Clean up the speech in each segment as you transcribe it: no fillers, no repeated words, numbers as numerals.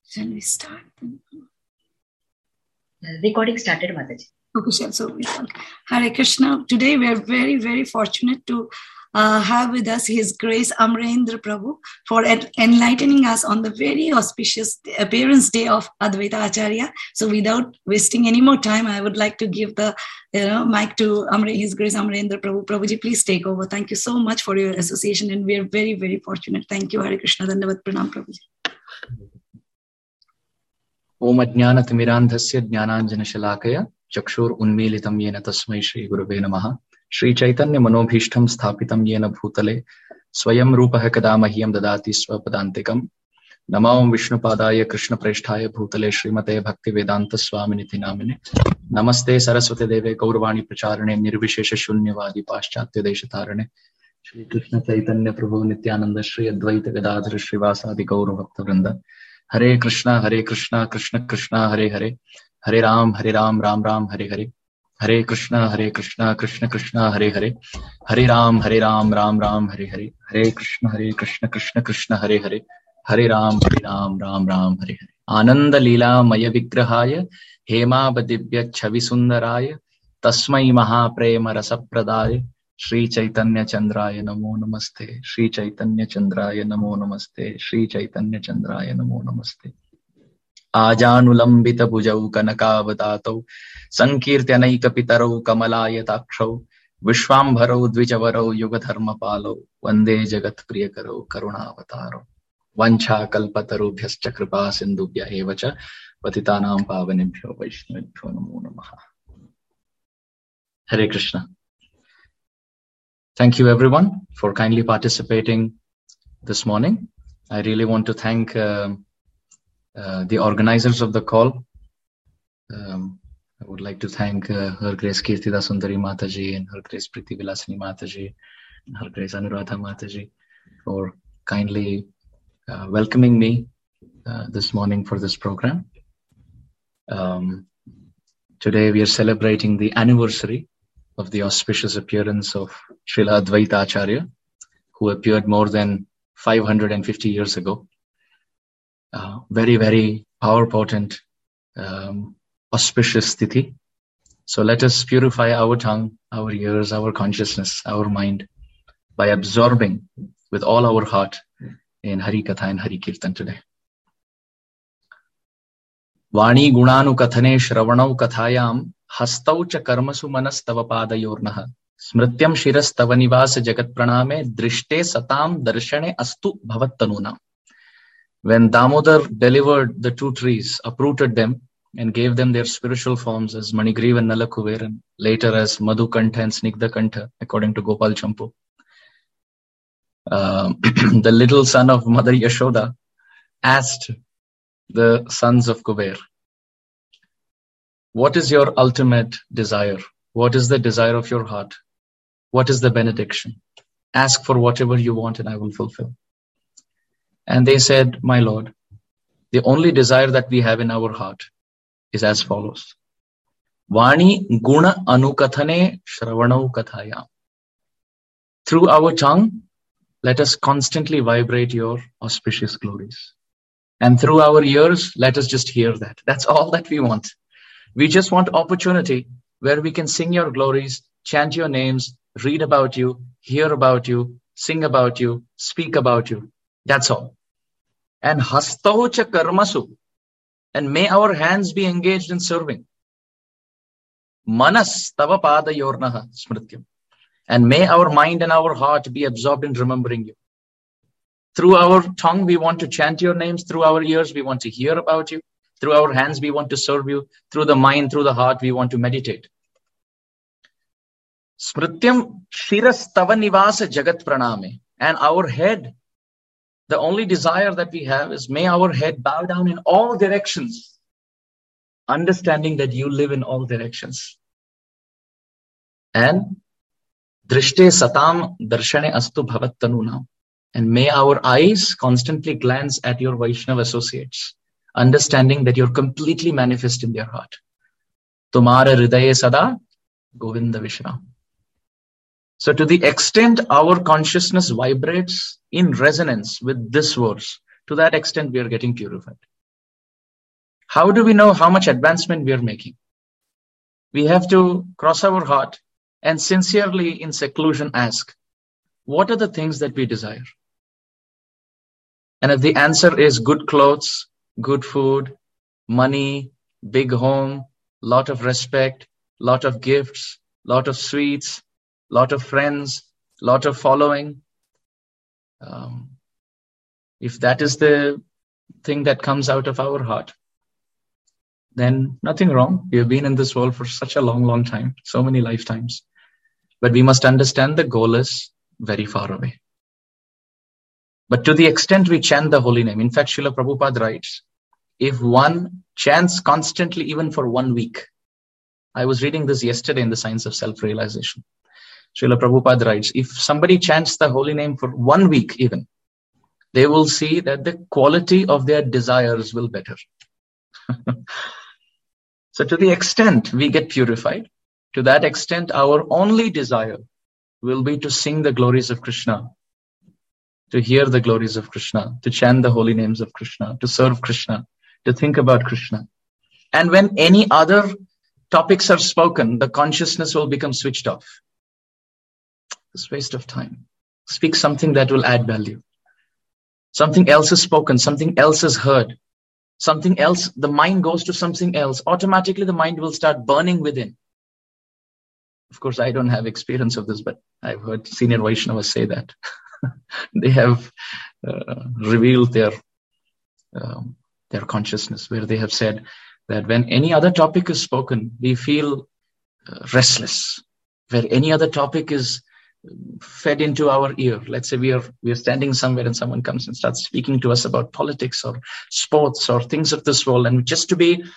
Shall we start? Recording started, Mataji. Okay, so we start. Hare Krishna. Today we are very, very fortunate to have with us His Grace Amarendra Prabhu for enlightening us on the very auspicious appearance day of Advaita Acharya. So without wasting any more time, I would like to give the mic to His Grace Amarendra Prabhu. Prabhuji, please take over. Thank you so much for your association, and we are very, very fortunate. Thank you. Hare Krishna. Dandavat Pranam, Prabhuji. ओम अज्ञानतिमिरान्धस्य ज्ञानाञ्जनशलाकया चक्षुरुन्मीलितं येन तस्मै श्रीगुरवे नमः। श्रीचैतन्यमनोभीष्टं स्थापितं येन भूतले स्वयं रूपः कदा मह्यं ददाति स्वपदान्तिकम्। नमो विष्णुपादाय कृष्णप्रेष्ठाय भूतले श्रीमते भक्तिवेदान्तस्वामिनिति नामिने। नमस्ते सरस्वती देवे गौरवाणी प्रचारणे निर्विशेष शून्यवादी पाश्चात्य देशतारणे। श्रीकृष्ण चैतन्य प्रभु नित्यानंद श्री अद्वैत गदाधर श्रीवासादि गौर भक्तवृंद। हरे कृष्णा कृष्ण कृष्ण हरे हरे, हरे राम राम राम हरे हरे, हरे कृष्ण कृष्ण कृष्ण हरे हरे, हरे राम राम राम हरे हरे, हरे कृष्ण कृष्ण कृष्ण हरे हरे, हरे राम राम राम हरे हरे। आनंद लीलामय विग्रहाय हेमावदिव्य छवि सुंदराय तस्मै महाप्रेम रसप्रदाय श्री चैतन्य चंद्राय नमो नमस्ते, श्री चैतन्य चंद्राय नमो नमस्ते, श्री चैतन्य चंद्राय नमो नमस्ते। आजानुलंबित भुजौ कनकावदातौ संकीर्त्यनैकपितरौ कमलायताक्षौ विश्वाम्भरौ द्विजवरौ युगधर्मपालौ वंदे जगत्प्रियकरौ करुणावतारौ। वंशाकल्पतरुभ्यश्च कृपा सिन्धुभ्य एव च पतितानां पावनेभ्यो वैष्णवेभ्यो नमो नमः। हरे Krishna. Thank you everyone for kindly participating this morning. I really want to thank the organizers of the call. I would like to thank Her Grace Kirtida Sundari Mataji and Her Grace Priti Vilasini Mataji and Her Grace Anuradha Mataji for kindly welcoming me this morning for this program. Today we are celebrating the anniversary of the auspicious appearance of Srila Advaita Acharya, who appeared more than 550 years ago. Very, very power potent, auspicious sthiti. So let us purify our tongue, our ears, our consciousness, our mind by absorbing with all our heart in Hari Katha and Hari Kirtan today. Vani gunanu kathane shravanau kathayam हस्तौ च कर्मसु मनस्तव पादयोर्नः स्मृत्यं शिरस्तव निवास जगत प्रणामे दृष्टे सताम दर्शने अस्तु भवत्तनूनाम. When Damodar delivered the two trees, uprooted them and gave them their spiritual forms as Manigriva and Nalakuver and later as Madhukantha and Snigdhakantha according to Gopal Champu, the little son of Mother Yashoda asked the sons of Kuber, what is your ultimate desire? What is the desire of your heart? What is the benediction? Ask for whatever you want and I will fulfill. And they said, my Lord, the only desire that we have in our heart is as follows. Vani guna anukathane shravanau kathayam. Through our tongue, let us constantly vibrate your auspicious glories. And through our ears, let us just hear that. That's all that we want. We just want opportunity where we can sing your glories, chant your names, read about you, hear about you, sing about you, speak about you. That's all. And hastau cha karmasu. And may our hands be engaged in serving. Manas tava pada yornaha smrityam. And may our mind and our heart be absorbed in remembering you. Through our tongue, we want to chant your names. Through our ears, we want to hear about you. Through our hands, we want to serve you. Through the mind, through the heart, we want to meditate. Smrityam shiras tava nivasa jagat praname. And our head, the only desire that we have is may our head bow down in all directions, understanding that you live in all directions. And drishte satam darshane astu bhavattanunam. And may our eyes constantly glance at your Vaishnava associates, understanding that you're completely manifest in their heart. Tumhara hridaye sada Govinda Vishram. So to the extent our consciousness vibrates in resonance with this verse, to that extent we are getting purified. How do we know how much advancement we are making? We have to cross our heart and sincerely in seclusion ask, what are the things that we desire? And if the answer is good clothes, good food, money, big home, lot of respect, lot of gifts, lot of sweets, lot of friends, lot of following, if that is the thing that comes out of our heart, then nothing wrong. We have been in this world for such a long, long time, so many lifetimes. But we must understand the goal is very far away. But to the extent we chant the holy name, in fact, Srila Prabhupada writes, if one chants constantly even for 1 week, I was reading this yesterday in the Science of Self-Realization. Srila Prabhupada writes, if somebody chants the holy name for 1 week even, they will see that the quality of their desires will better. So to the extent we get purified, to that extent our only desire will be to sing the glories of Krishna, to hear the glories of Krishna, to chant the holy names of Krishna, to serve Krishna, to think about Krishna. And when any other topics are spoken, the consciousness will become switched off. It's waste of time. Speak something that will add value. Something else is spoken, something else is heard, something else, the mind goes to something else. Automatically the mind will start burning within. Of course, I don't have experience of this, but I've heard senior Vaishnavas say that. They have revealed their consciousness, where they have said that when any other topic is spoken, we feel restless. Where any other topic is fed into our ear. Let's say we are standing somewhere and someone comes and starts speaking to us about politics or sports or things of this world, and just to be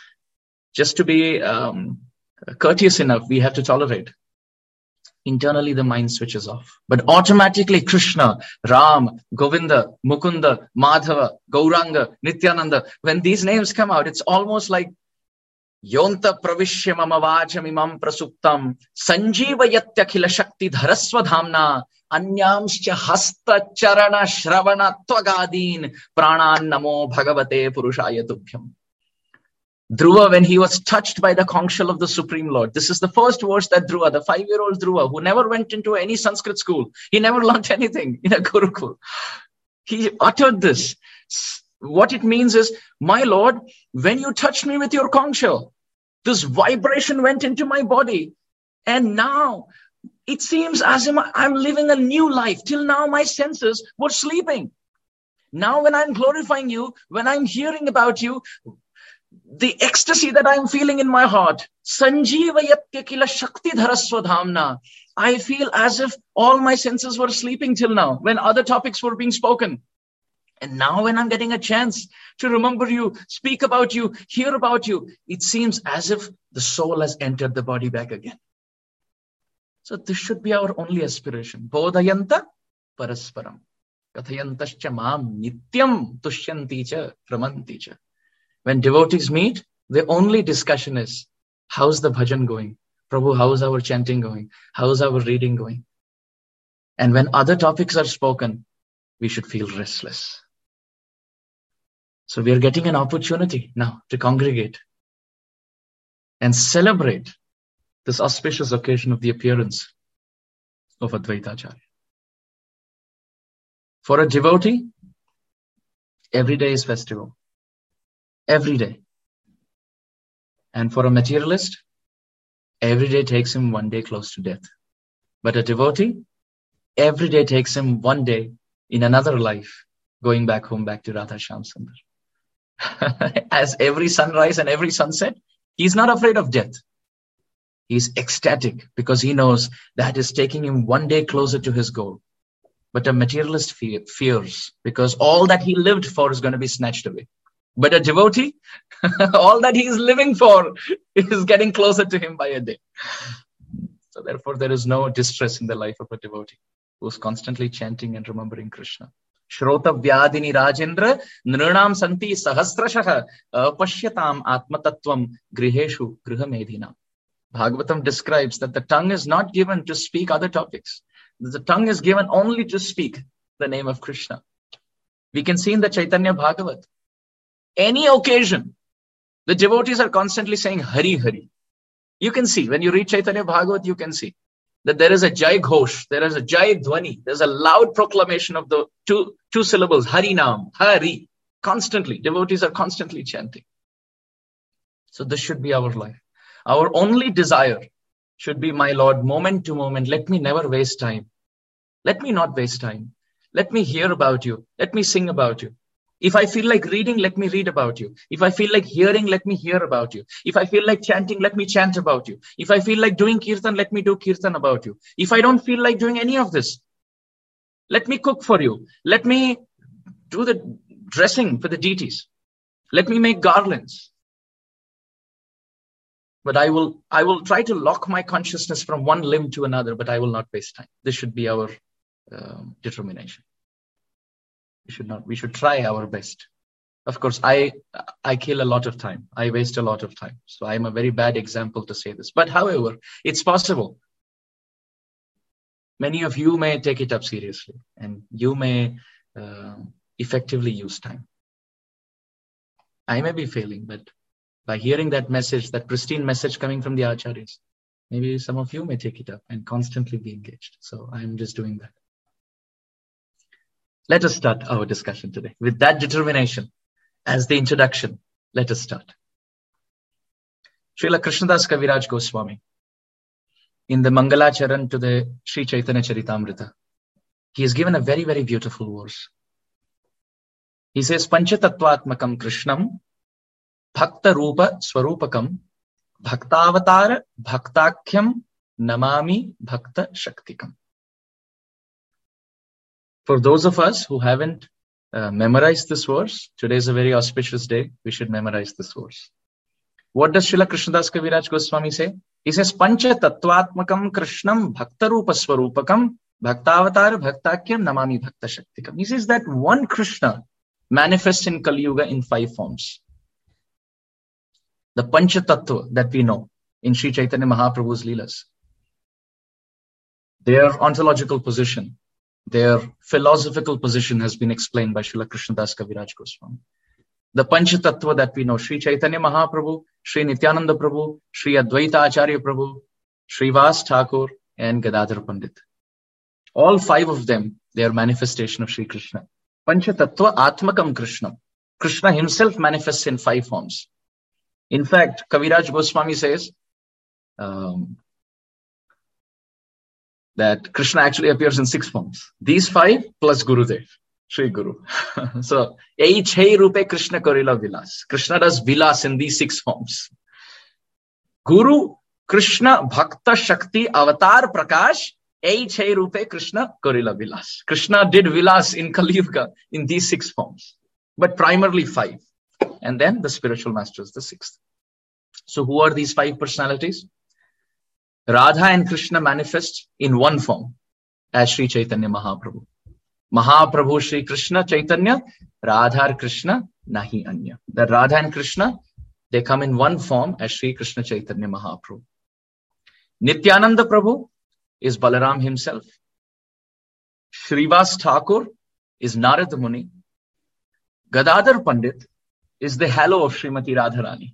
courteous enough, we have to tolerate. Internally, the mind switches off. But automatically, Krishna, Ram, Govinda, Mukunda, Madhava, Gauranga, Nityananda, when these names come out, it's almost like Yonta pravishya mama vacham imam prasuptam sanjeevayatyakila shakti dharaswadhamna anyamscha hasta charana shravana tvagadin pranan namo bhagavate purushaya tubhyam. Dhruva, when he was touched by the conch shell of the Supreme Lord, this is the first verse that Dhruva, the 5-year-old Dhruva, who never went into any Sanskrit school, he never learned anything in a Gurukul, he uttered this. What it means is, my Lord, when you touched me with your conch shell, this vibration went into my body. And now it seems as if I'm living a new life. Till now, my senses were sleeping. Now when I'm glorifying you, when I'm hearing about you, the ecstasy that I'm feeling in my heart, Sanjeevayatya kila shakti dharaswadhamna, I feel as if all my senses were sleeping till now, when other topics were being spoken. And now when I'm getting a chance to remember you, speak about you, hear about you, it seems as if the soul has entered the body back again. So this should be our only aspiration. Bodhayanta parasparam. Kathayantascha mam nityam tushyanti cha ramanti cha. When devotees meet, the only discussion is, how's the bhajan going? Prabhu, how's our chanting going? How's our reading going? And when other topics are spoken, we should feel restless. So we are getting an opportunity now to congregate and celebrate this auspicious occasion of the appearance of Advaita Acharya. For a devotee, every day is festival. Every day. And for a materialist, every day takes him 1 day close to death. But a devotee, every day takes him 1 day in another life, going back home, back to Radha Shyam Sundar. As every sunrise and every sunset, he's not afraid of death. He's ecstatic because he knows that is taking him 1 day closer to his goal. But a materialist fears because all that he lived for is going to be snatched away. But a devotee, all that he is living for is getting closer to him by a day. So therefore, there is no distress in the life of a devotee who's constantly chanting and remembering Krishna. Shrota Vyadini Rajendra Nrinam Santi Sahasrashaha Apashyatam Atmatattvam Griheshu Grihamedhina. Bhagavatam describes that the tongue is not given to speak other topics. The tongue is given only to speak the name of Krishna. We can see in the Chaitanya Bhagavat, any occasion, The devotees are constantly saying Hari Hari. You can see, when you read Chaitanya Bhagavat, you can see that there is a Jai Ghosh, there is a Jai Dhwani, there's a loud proclamation of the two syllables, Hari Nam, Hari. Constantly, devotees are constantly chanting. So this should be our life. Our only desire should be, my Lord, moment to moment, let me never waste time. Let me not waste time. Let me hear about you. Let me sing about you. If I feel like reading, let me read about you. If I feel like hearing, let me hear about you. If I feel like chanting, let me chant about you. If I feel like doing kirtan, let me do kirtan about you. If I don't feel like doing any of this, let me cook for you. Let me do the dressing for the deities. Let me make garlands. But I will try to lock my consciousness from one limb to another, but I will not waste time. This should be our determination. We should try our best. Of course, I kill a lot of time. I waste a lot of time. So I'm a very bad example to say this. But however, it's possible. Many of you may take it up seriously and you may effectively use time. I may be failing, but by hearing that message, that pristine message coming from the Acharyas, maybe some of you may take it up and constantly be engaged. So I'm just doing that. Let us start our discussion today. With that determination as the introduction, let us start. Srila Krishnadas Kaviraj Goswami, in the Mangalacharan to the Sri Chaitanya Charitamrita, he has given a very, very beautiful verse. He says, Panchatattvatmakam Krishnam Bhakta Rupa Swarupakam Bhaktavatar Bhaktakhyam Namami Bhakta Shaktikam. For those of us who haven't memorized this verse, today is a very auspicious day. We should memorize this verse. What does Srila Krishnadas Kaviraj Goswami say? He says, Pancha Tattvatmakam Krishnam Bhakta Rupa Swarupakam Bhaktavatar Bhaktakyam Namami Bhakta Shaktikam. He says that one Krishna manifests in Kali Yuga in 5 forms. The Pancha Tattva that we know in Sri Chaitanya Mahaprabhu's Leelas. Their ontological position, their philosophical position has been explained by Srila Krishnadas Kaviraj Goswami. The Pancha Tattva that we know, Sri Chaitanya Mahaprabhu, Sri Nityananda Prabhu, Sri Advaita Acharya Prabhu, Srivas Thakur, and Gadadhar Pandit. All 5 of them, they are manifestation of Sri Krishna. Pancha Tattva Atmakam Krishnam. Krishna himself manifests in 5 forms. In fact, Kaviraj Goswami says that Krishna actually appears in 6 forms. These 5 plus Gurudev, Sri Guru. So, Eichhei Rupe Krishna Korila Vilas. Krishna does Vilas in these 6 forms. Guru, Krishna, Bhakta, Shakti, Avatar, Prakash, Eichhei Rupe Krishna Korila Vilas. Krishna did Vilas in Kali Yuga in these 6 forms, but primarily 5. And then the spiritual master is the 6th. So who are these 5 personalities? Radha and Krishna manifest in one form as Sri Chaitanya Mahaprabhu. Mahaprabhu Sri Krishna Chaitanya, Radha Krishna Nahi Anya. The Radha and Krishna, they come in one form as Sri Krishna Chaitanya Mahaprabhu. Nityananda Prabhu is Balaram himself. Srivas Thakur is Narad Muni. Gadadhar Pandit is the halo of Srimati Radharani.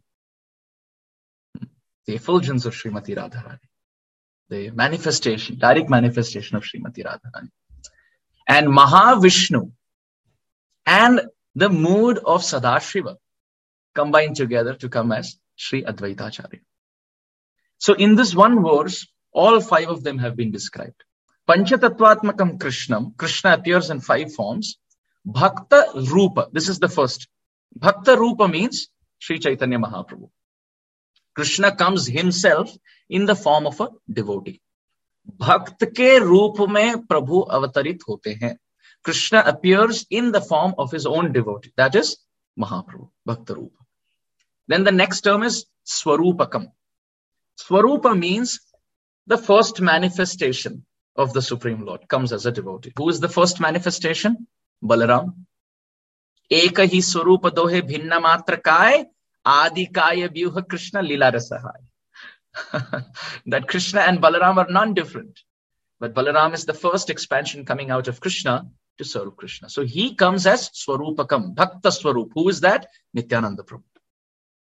The effulgence of Srimati Radharani. The manifestation, direct manifestation of Srimati Radharani. And Mahavishnu and the mood of Sadashiva combined together to come as Sri Advaita Acharya. So in this one verse, all 5 of them have been described. Panchatattvatmakam Krishnam, Krishna appears in 5 forms. Bhakta Rupa, this is the first. Bhakta Rupa means Sri Chaitanya Mahaprabhu. Krishna comes himself in the form of a devotee. Bhakt ke roop mein Prabhu avatarit hote hain. Krishna appears in the form of his own devotee. That is Mahaprabhu, Bhakta Rupa. Then the next term is Swarupakam. Swarupa means the first manifestation of the Supreme Lord comes as a devotee. Who is the first manifestation? Balaram. Eka hi swarupa dohe bhinna matra kai adi kaya vyuha Krishna lila rasahai. That Krishna and Balaram are non-different. But Balaram is the first expansion coming out of Krishna to serve Krishna. So he comes as Swarupakam, Bhakta Swarup. Who is that? Nityananda Prabhu.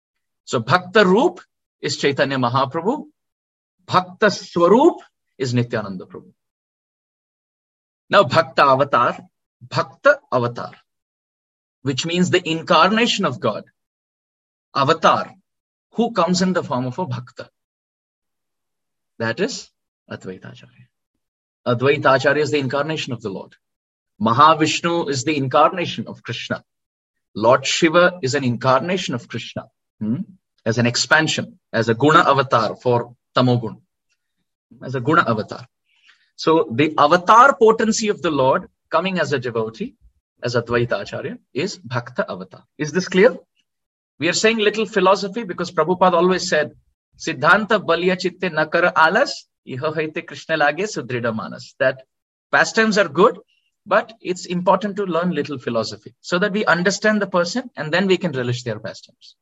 So Bhakta Roop is Chaitanya Mahaprabhu. Bhakta Swaroop is Nityananda Prabhu. Now Bhakta Avatar, which means the incarnation of God. Avatar, who comes in the form of a Bhakta. That is Advaita Acharya. Advaita Acharya is the incarnation of the Lord. Mahavishnu is the incarnation of Krishna. Lord Shiva is an incarnation of Krishna, as an expansion, as a Guna avatar for Tamogun, as a Guna avatar. So the avatar potency of the Lord coming as a devotee, as Advaita Acharya, is Bhakta Avatar. Is this clear? We are saying little philosophy because Prabhupada always said, Siddhanta balya chitte nakara alas, iho haite Krishna lage sudrida manas. That pastimes are good, but it's important to learn little philosophy so that we understand the person and then we can relish their pastimes.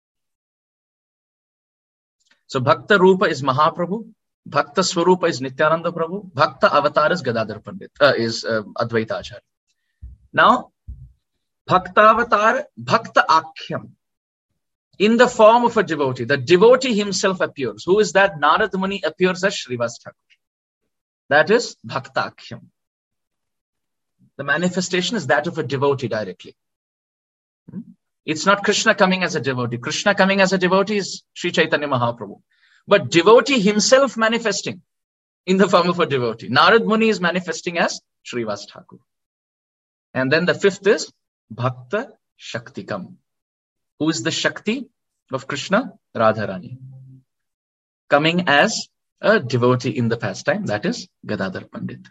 So Bhakta Rupa is Mahaprabhu, Bhakta Swarupa is Nityananda Prabhu, Bhakta Avatar is Gadadhar Pandit, is Advaita Acharya. Now, Bhakta Avatar, Bhakta Akhyam, in the form of a devotee. The devotee himself appears. Who is that? Narad Muni appears as Srivas Thakur. That is Bhakta Akhyam. The manifestation is that of a devotee directly. It's not Krishna coming as a devotee. Krishna coming as a devotee is Sri Chaitanya Mahaprabhu. But devotee himself manifesting in the form of a devotee. Narad Muni is manifesting as Srivas Thakur. And then the fifth is Bhakta Shaktikam. Who is the Shakti of Krishna? Radharani. Coming as a devotee in the pastime, that is Gadadhar Pandit.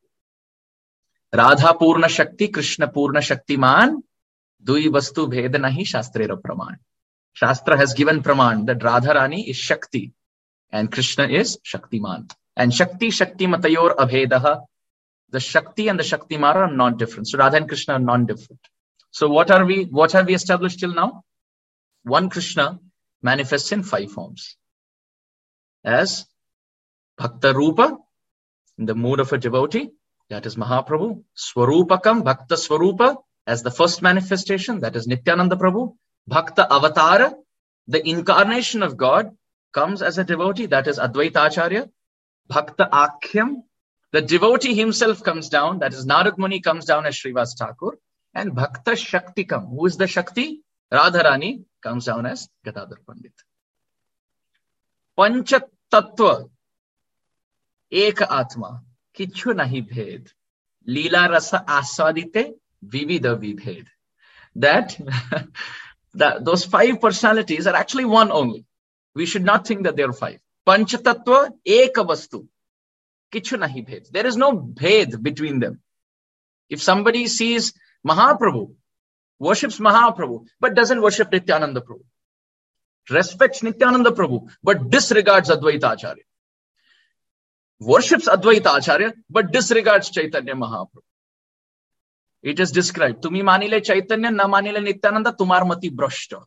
Radha Purna Shakti, Krishna Purna Shaktiman, Dui Vastu Bheda Nahi Shastrera Praman. Shastra has given Praman that Radharani is Shakti and Krishna is Shaktiman. And Shakti Matayor Abhedaha, the Shakti and the Shaktiman are not different. So Radha and Krishna are non-different. So what have we established till now? One Krishna manifests in 5 forms. As Bhakta Rupa, in the mood of a devotee, that is Mahaprabhu. Swarupakam, Bhakta Swarupa, as the first manifestation, that is Nityananda Prabhu. Bhakta Avatara, the incarnation of God, comes as a devotee, that is Advaita Acharya. Bhakta Akhyam, the devotee himself comes down, that is Narad Muni comes down as Srivas Thakur. And Bhakta Shaktikam, who is the Shakti? Radharani comes down as Gadadhar Pandit. Pancha Tattva, Eka Atma, Kichu Nahi Bhed, Leela Rasa Aswadite, Vivida Vibhed. That those 5 personalities are actually one only. We should not think that there are 5. Pancha Tattva, Eka Vastu, Kichu Nahi Bhed. There is no bhed between them. If somebody sees Mahaprabhu, worships Mahaprabhu, but doesn't worship Nityananda Prabhu, respects Nityananda Prabhu, but disregards Advaita Acharya, worships Advaita Acharya, but disregards Chaitanya Mahaprabhu. It is described, Tumi manile Chaitanya, na manile Nityananda, tumar mati brashta.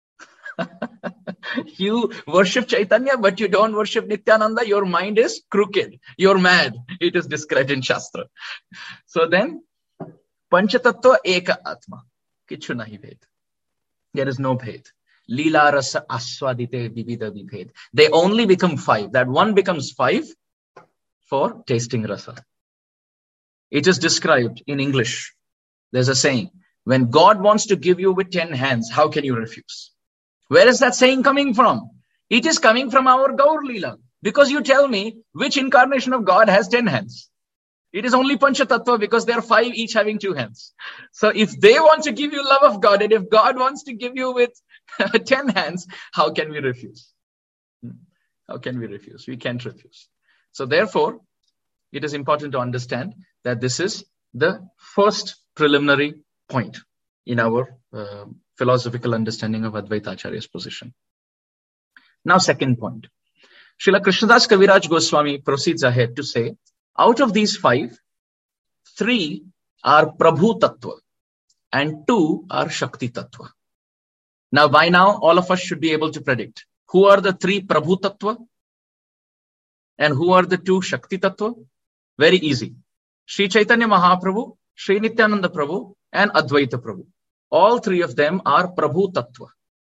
You worship Chaitanya, but you don't worship Nityananda, your mind is crooked, you're mad. It is described in Shastra. So then, Panchatattva Eka Atma, Kichu Nahi Bhed. There is no bhed. Leela Rasa Aswadite Vivida Vibhed. They only become 5. That one becomes 5 for tasting rasa. It is described in English. There's a saying, when God wants to give you with 10 hands, how can you refuse? Where is that saying coming from? It is coming from our Gaur Leela. Because you tell me which incarnation of God has 10 hands. It is only Panchatattva because there are 5 each having 2 hands. So if they want to give you love of God and if God wants to give you with 10 hands, how can we refuse? How can we refuse? We can't refuse. So therefore, it is important to understand that this is the first preliminary point in our philosophical understanding of Advaita Acharya's position. Now, second point. Srila Krishnadas Kaviraj Goswami proceeds ahead to say, out of these 5, 3 are Prabhu Tattva and 2 are Shakti Tattva. Now, by now, all of us should be able to predict who are the 3 Prabhu Tattva and who are the 2 Shakti Tattva. Very easy. Sri Chaitanya Mahaprabhu, Sri Nityananda Prabhu and Advaita Prabhu. All 3 of them are Prabhu Tattva.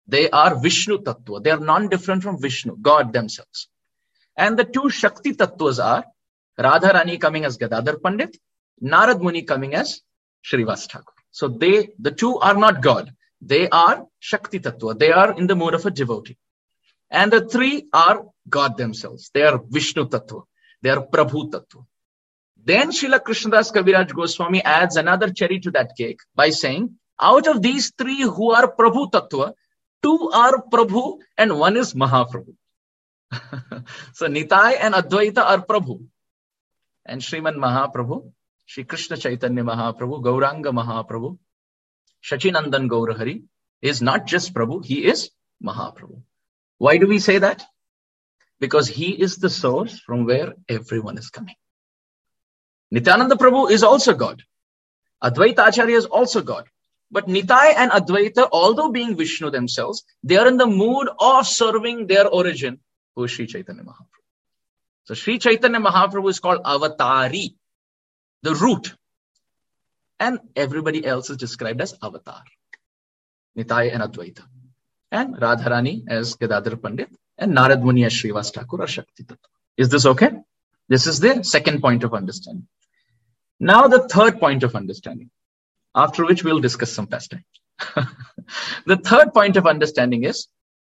They are Vishnu Tattva. They are non-different from Vishnu, God themselves. And the two Shakti Tattvas are Radharani coming as Gadadhar Pandit, Narad Muni coming as Shrivas Thakur. So the two are not God. They are Shakti Tattva. They are in the mood of a devotee. And the three are God themselves. They are Vishnu Tattva. They are Prabhu Tattva. Then Srila Krishnadas Kaviraj Goswami adds another cherry to that cake by saying, out of these three who are Prabhu Tattva, two are Prabhu and one is Mahaprabhu. So Nitai and Advaita are Prabhu. And Sriman Mahaprabhu, Shri Krishna Chaitanya Mahaprabhu, Gauranga Mahaprabhu, Shachinandan Gaurahari is not just Prabhu, he is Mahaprabhu. Why do we say that? Because he is the source from where everyone is coming. Nityananda Prabhu is also God. Advaita Acharya is also God. But Nitai and Advaita, although being Vishnu themselves, they are in the mood of serving their origin, who is Sri Chaitanya Mahaprabhu. So Sri Chaitanya Mahaprabhu is called Avatari, the root. And everybody else is described as Avatar. Nitai and Advaita. And Radharani as Gadadhar Pandit. And Narad Muni as Shrivas Thakur or Shakti Tattva. Is this okay? This is the second point of understanding. Now the third point of understanding. After which we'll discuss some pastimes. The third point of understanding is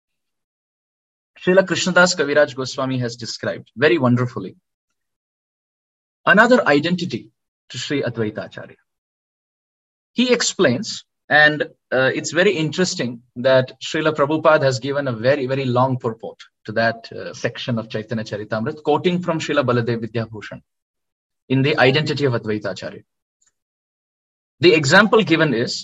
Srila Krishnadas Kaviraj Goswami has described very wonderfully another identity to Sri Advaita Acharya. He explains, and it's very interesting that Srila Prabhupada has given a very, very long purport to that section of Chaitanya Charitamrita, quoting from Srila Baladev Vidyabhushan in the identity of Advaita Acharya. The example given is,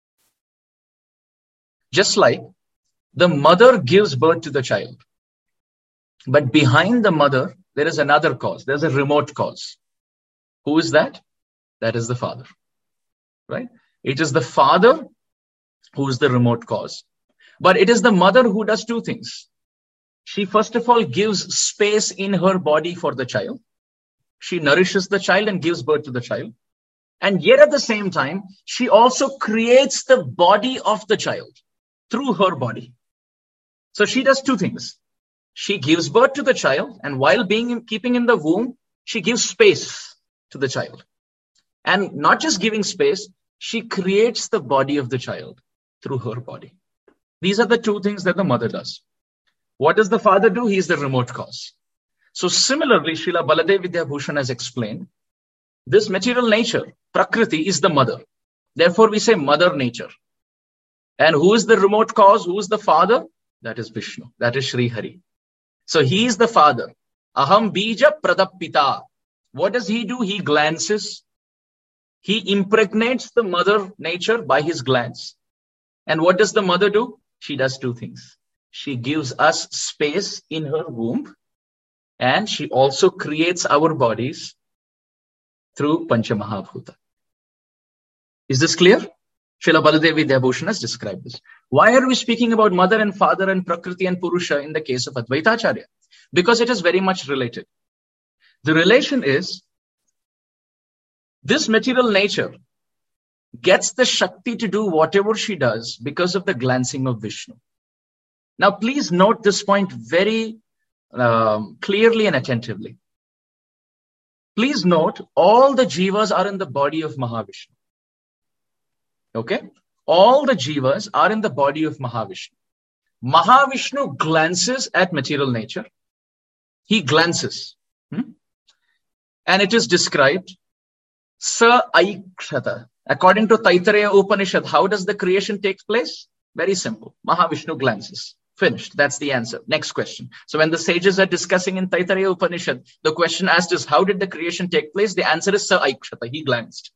just like the mother gives birth to the child, but behind the mother, there is another cause. There's a remote cause. Who is that? That is the father, right? It is the father who is the remote cause. But it is the mother who does two things. She first of all gives space in her body for the child. She nourishes the child and gives birth to the child. And yet at the same time, she also creates the body of the child through her body. So she does two things. She gives birth to the child, and while keeping in the womb, she gives space to the child. And not just giving space, she creates the body of the child through her body. These are the two things that the mother does. What does the father do? He is the remote cause. So similarly, Srila Baladev Vidyabhushan has explained, this material nature, Prakriti, is the mother. Therefore, we say mother nature. And who is the remote cause? Who is the father? That is Vishnu. That is Sri Hari. So he is the father. Aham bija pradapita. What does he do? He glances. He impregnates the mother nature by his glance. And what does the mother do? She does two things. She gives us space in her womb. And she also creates our bodies through Panchamahabhuta. Is this clear? Srila Baladev Vidyabhushan has described this. Why are we speaking about mother and father and Prakriti and Purusha in the case of Advaita Acharya? Because it is very much related. The relation is, this material nature gets the Shakti to do whatever she does because of the glancing of Vishnu. Now please note this point very clearly and attentively. Please note, all the jivas are in the body of Mahavishnu. Okay? All the jivas are in the body of Mahavishnu. Mahavishnu glances at material nature. He glances. And it is described, Sa Aikshata. According to Taittiriya Upanishad, how does the creation take place? Very simple. Mahavishnu glances. Finished. That's the answer. Next question. So when the sages are discussing in Taittiriya Upanishad, the question asked is, how did the creation take place? The answer is Sa Aikshata. He glanced.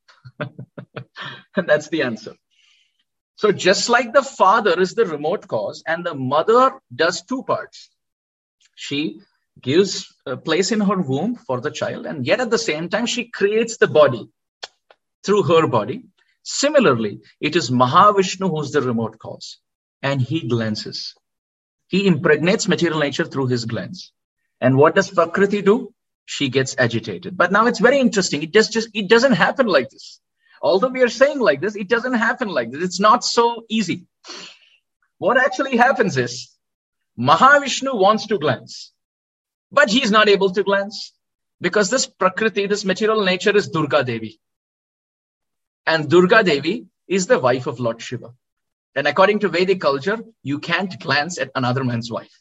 And that's the answer. So just like the father is the remote cause and the mother does two parts. She gives a place in her womb for the child, and yet at the same time, she creates the body through her body. Similarly, it is Mahavishnu who's the remote cause, and he glances. He impregnates material nature through his glance. And what does Prakriti do? She gets agitated. But now it's very interesting. It doesn't happen like this. Although we are saying like this, it doesn't happen like this. It's not so easy. what actually happens is Mahavishnu wants to glance, but he's not able to glance because this Prakriti, this material nature is Durga Devi. And Durga Devi is the wife of Lord Shiva. And according to Vedic culture, you can't glance at another man's wife.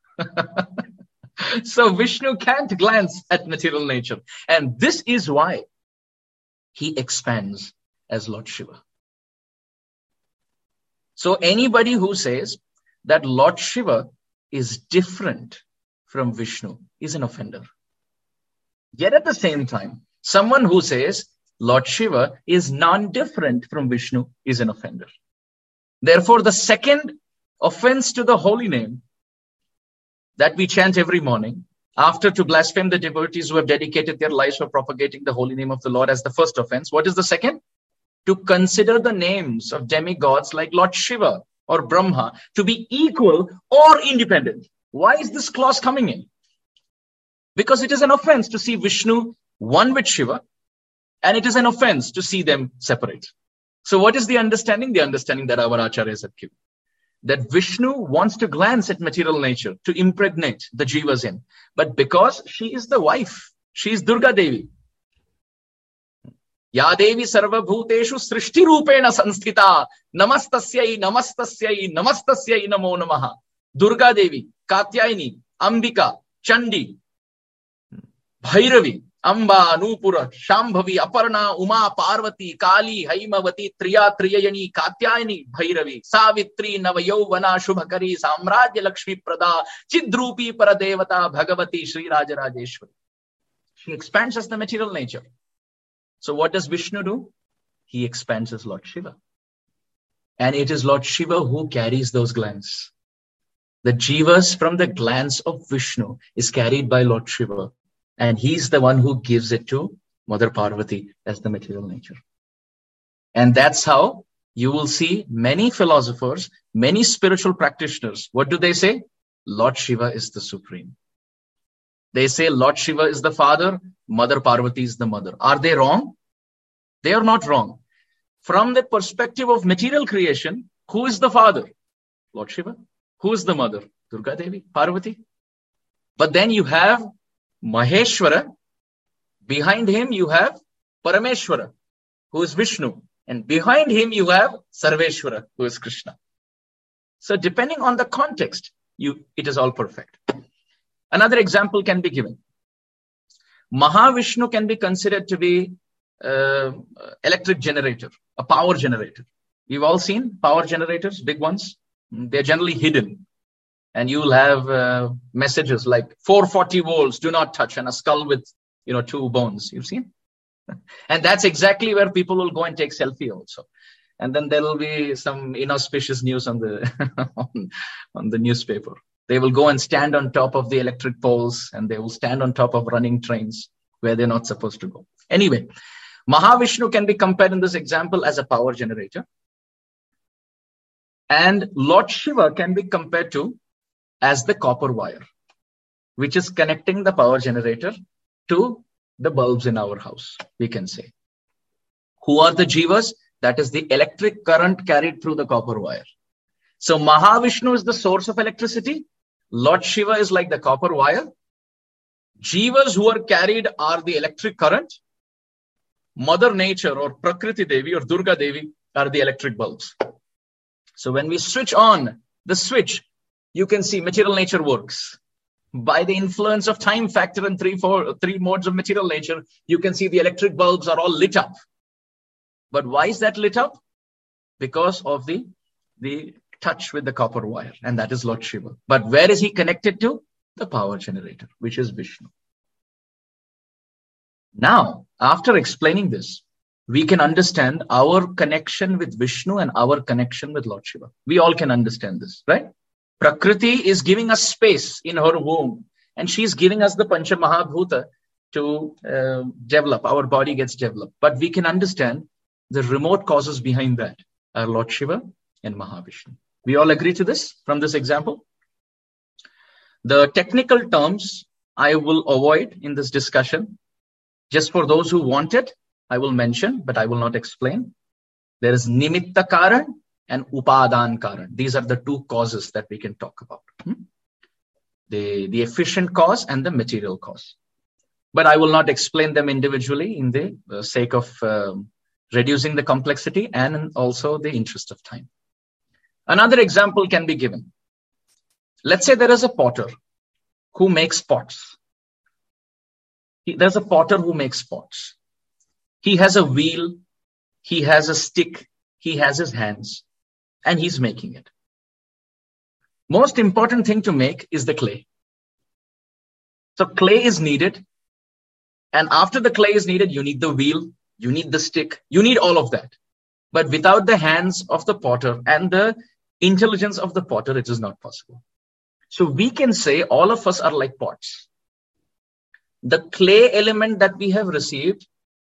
So Vishnu can't glance at material nature. And this is why he expands as Lord Shiva. So anybody who says that Lord Shiva is different from Vishnu is an offender. Yet at the same time, someone who says Lord Shiva is non-different from Vishnu is an offender. Therefore, the second offense to the holy name that we chant every morning, after to blaspheme the devotees who have dedicated their lives for propagating the holy name of the Lord as the first offense, what is the second? To consider the names of demigods like Lord Shiva or Brahma to be equal or independent. Why is this clause coming in? Because it is an offense to see Vishnu one with Shiva, and it is an offense to see them separate. So what is the understanding? The understanding that our acharyas have given. That Vishnu wants to glance at material nature, to impregnate the jivas in. But because she is the wife, she is Durga Devi. Ya Devi sarva bhuteshu srishti rupena sanstita namastasyai namastasyai namastasyai namo namaha. Durga Devi, Katyayini, Ambika, Chandi, Bhairavi, Amba, Nupura, Shambhavi, Aparna, Uma, Parvati, Kali, Haimavati, Triya, Triyayani, Katyayani, Bhairavi, Savitri, Navayovana, Shubhakari, Samradya Lakshmi Prada, Chidrupi Paradevata, Bhagavati, Sri Raja Rajeshwari. She expands as the material nature. So what does Vishnu do? He expands as Lord Shiva. And it is Lord Shiva who carries those glands. The jivas from the glands of Vishnu is carried by Lord Shiva. And he's the one who gives it to Mother Parvati as the material nature. And that's how you will see many philosophers, many spiritual practitioners. What do they say? Lord Shiva is the supreme. They say Lord Shiva is the father, Mother Parvati is the mother. Are they wrong? They are not wrong. From the perspective of material creation, who is the father? Lord Shiva. Who is the mother? Durga Devi, Parvati. But then you have Maheshwara. Behind him you have Parameshwara, who is Vishnu. And behind him you have Sarveshwara, who is Krishna. So depending on the context, it is all perfect. Another example can be given. Mahavishnu can be considered to be electric generator, a power generator. We've all seen power generators, big ones. They're generally hidden. And you'll have messages like 440 volts, do not touch, and a skull with, two bones. You've seen? And that's exactly where people will go and take selfie also. And then there will be some inauspicious news on the on the newspaper. They will go and stand on top of the electric poles, and they will stand on top of running trains where they're not supposed to go. Anyway, Mahavishnu can be compared in this example as a power generator. And Lord Shiva can be compared to as the copper wire, which is connecting the power generator to the bulbs in our house, we can say. Who are the jivas? That is the electric current carried through the copper wire. So Mahavishnu is the source of electricity. Lord Shiva is like the copper wire. Jivas who are carried are the electric current. Mother Nature or Prakriti Devi or Durga Devi are the electric bulbs. So when we switch on the switch, you can see material nature works. By the influence of time factor and three modes of material nature, you can see the electric bulbs are all lit up. But why is that lit up? Because of the touch with the copper wire, and that is Lord Shiva. But where is he connected to? The power generator, which is Vishnu. Now, after explaining this, we can understand our connection with Vishnu and our connection with Lord Shiva. We all can understand this, right? Prakriti is giving us space in her womb, and she's giving us the Pancha Mahabhuta to develop. Our body gets developed. But we can understand the remote causes behind that are Lord Shiva and Mahavishnu. We all agree to this from this example? The technical terms I will avoid in this discussion. Just for those who want it, I will mention, but I will not explain. There is Nimitta Karan and upadan karan. These are the two causes that we can talk about. The efficient cause and the material cause. But I will not explain them individually in the sake of reducing the complexity and also the interest of time. Another example can be given. Let's say there is a potter who makes pots. There's a potter who makes pots. He has a wheel, he has a stick, he has his hands, and he's making it. Most important thing to make is the clay. So clay is needed. And after the clay is needed, you need the wheel, you need the stick, you need all of that. But without the hands of the potter and the intelligence of the potter, it is not possible. So we can say all of us are like pots. The clay element that we have received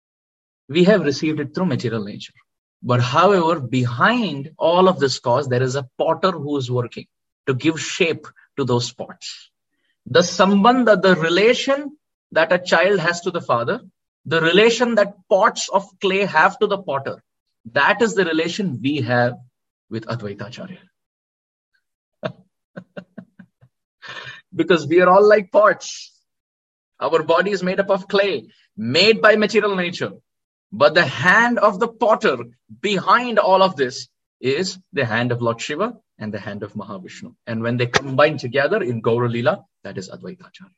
it through material nature. But however, behind all of this cause, there is a potter who is working to give shape to those pots. The sambandha, the relation that a child has to the father, the relation that pots of clay have to the potter, that is the relation we have with Advaita Acharya. Because we are all like pots. Our body is made up of clay, made by material nature. But the hand of the potter behind all of this is the hand of Lord Shiva and the hand of Mahavishnu. And when they combine together in Gaura Leela, that is Advaita Acharya.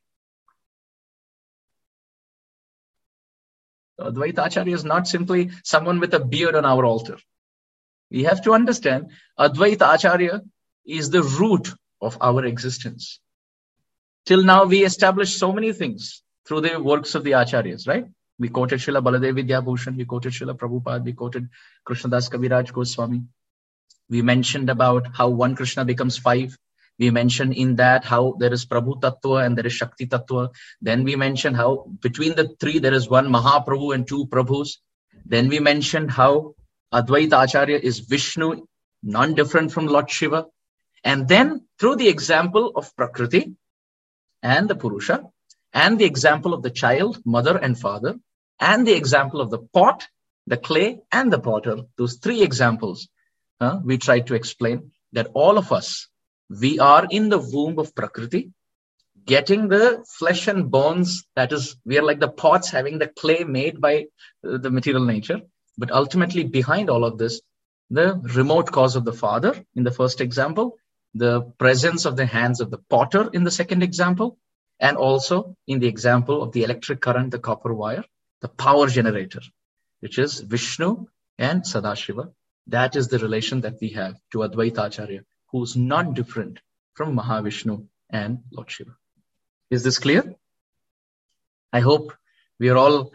So Advaita Acharya is not simply someone with a beard on our altar. We have to understand Advaita Acharya is the root of our existence. Till now, we established so many things through the works of the Acharyas, right? We quoted Srila Baladev Vidyabhushan, we quoted Srila Prabhupada, we quoted Krishnadas Kaviraj Goswami. We mentioned about how one Krishna becomes five. We mentioned in that how there is Prabhu Tattva and there is Shakti Tattva. Then we mentioned how between the three there is one Mahaprabhu and two Prabhus. Then we mentioned how Advaita Acharya is Vishnu, non-different from Lord Shiva. And then through the example of Prakriti and the Purusha, and the example of the child, mother and father, and the example of the pot, the clay and the potter, those three examples, we try to explain that all of us, we are in the womb of Prakriti, getting the flesh and bones, that is, we are like the pots having the clay made by the material nature. But ultimately behind all of this, the remote cause of the father in the first example, the presence of the hands of the potter in the second example, and also in the example of the electric current, the copper wire, the power generator, which is Vishnu and Sadashiva. That is the relation that we have to Advaita Acharya, who is not different from Mahavishnu and Lord Shiva. Is this clear? I hope we are all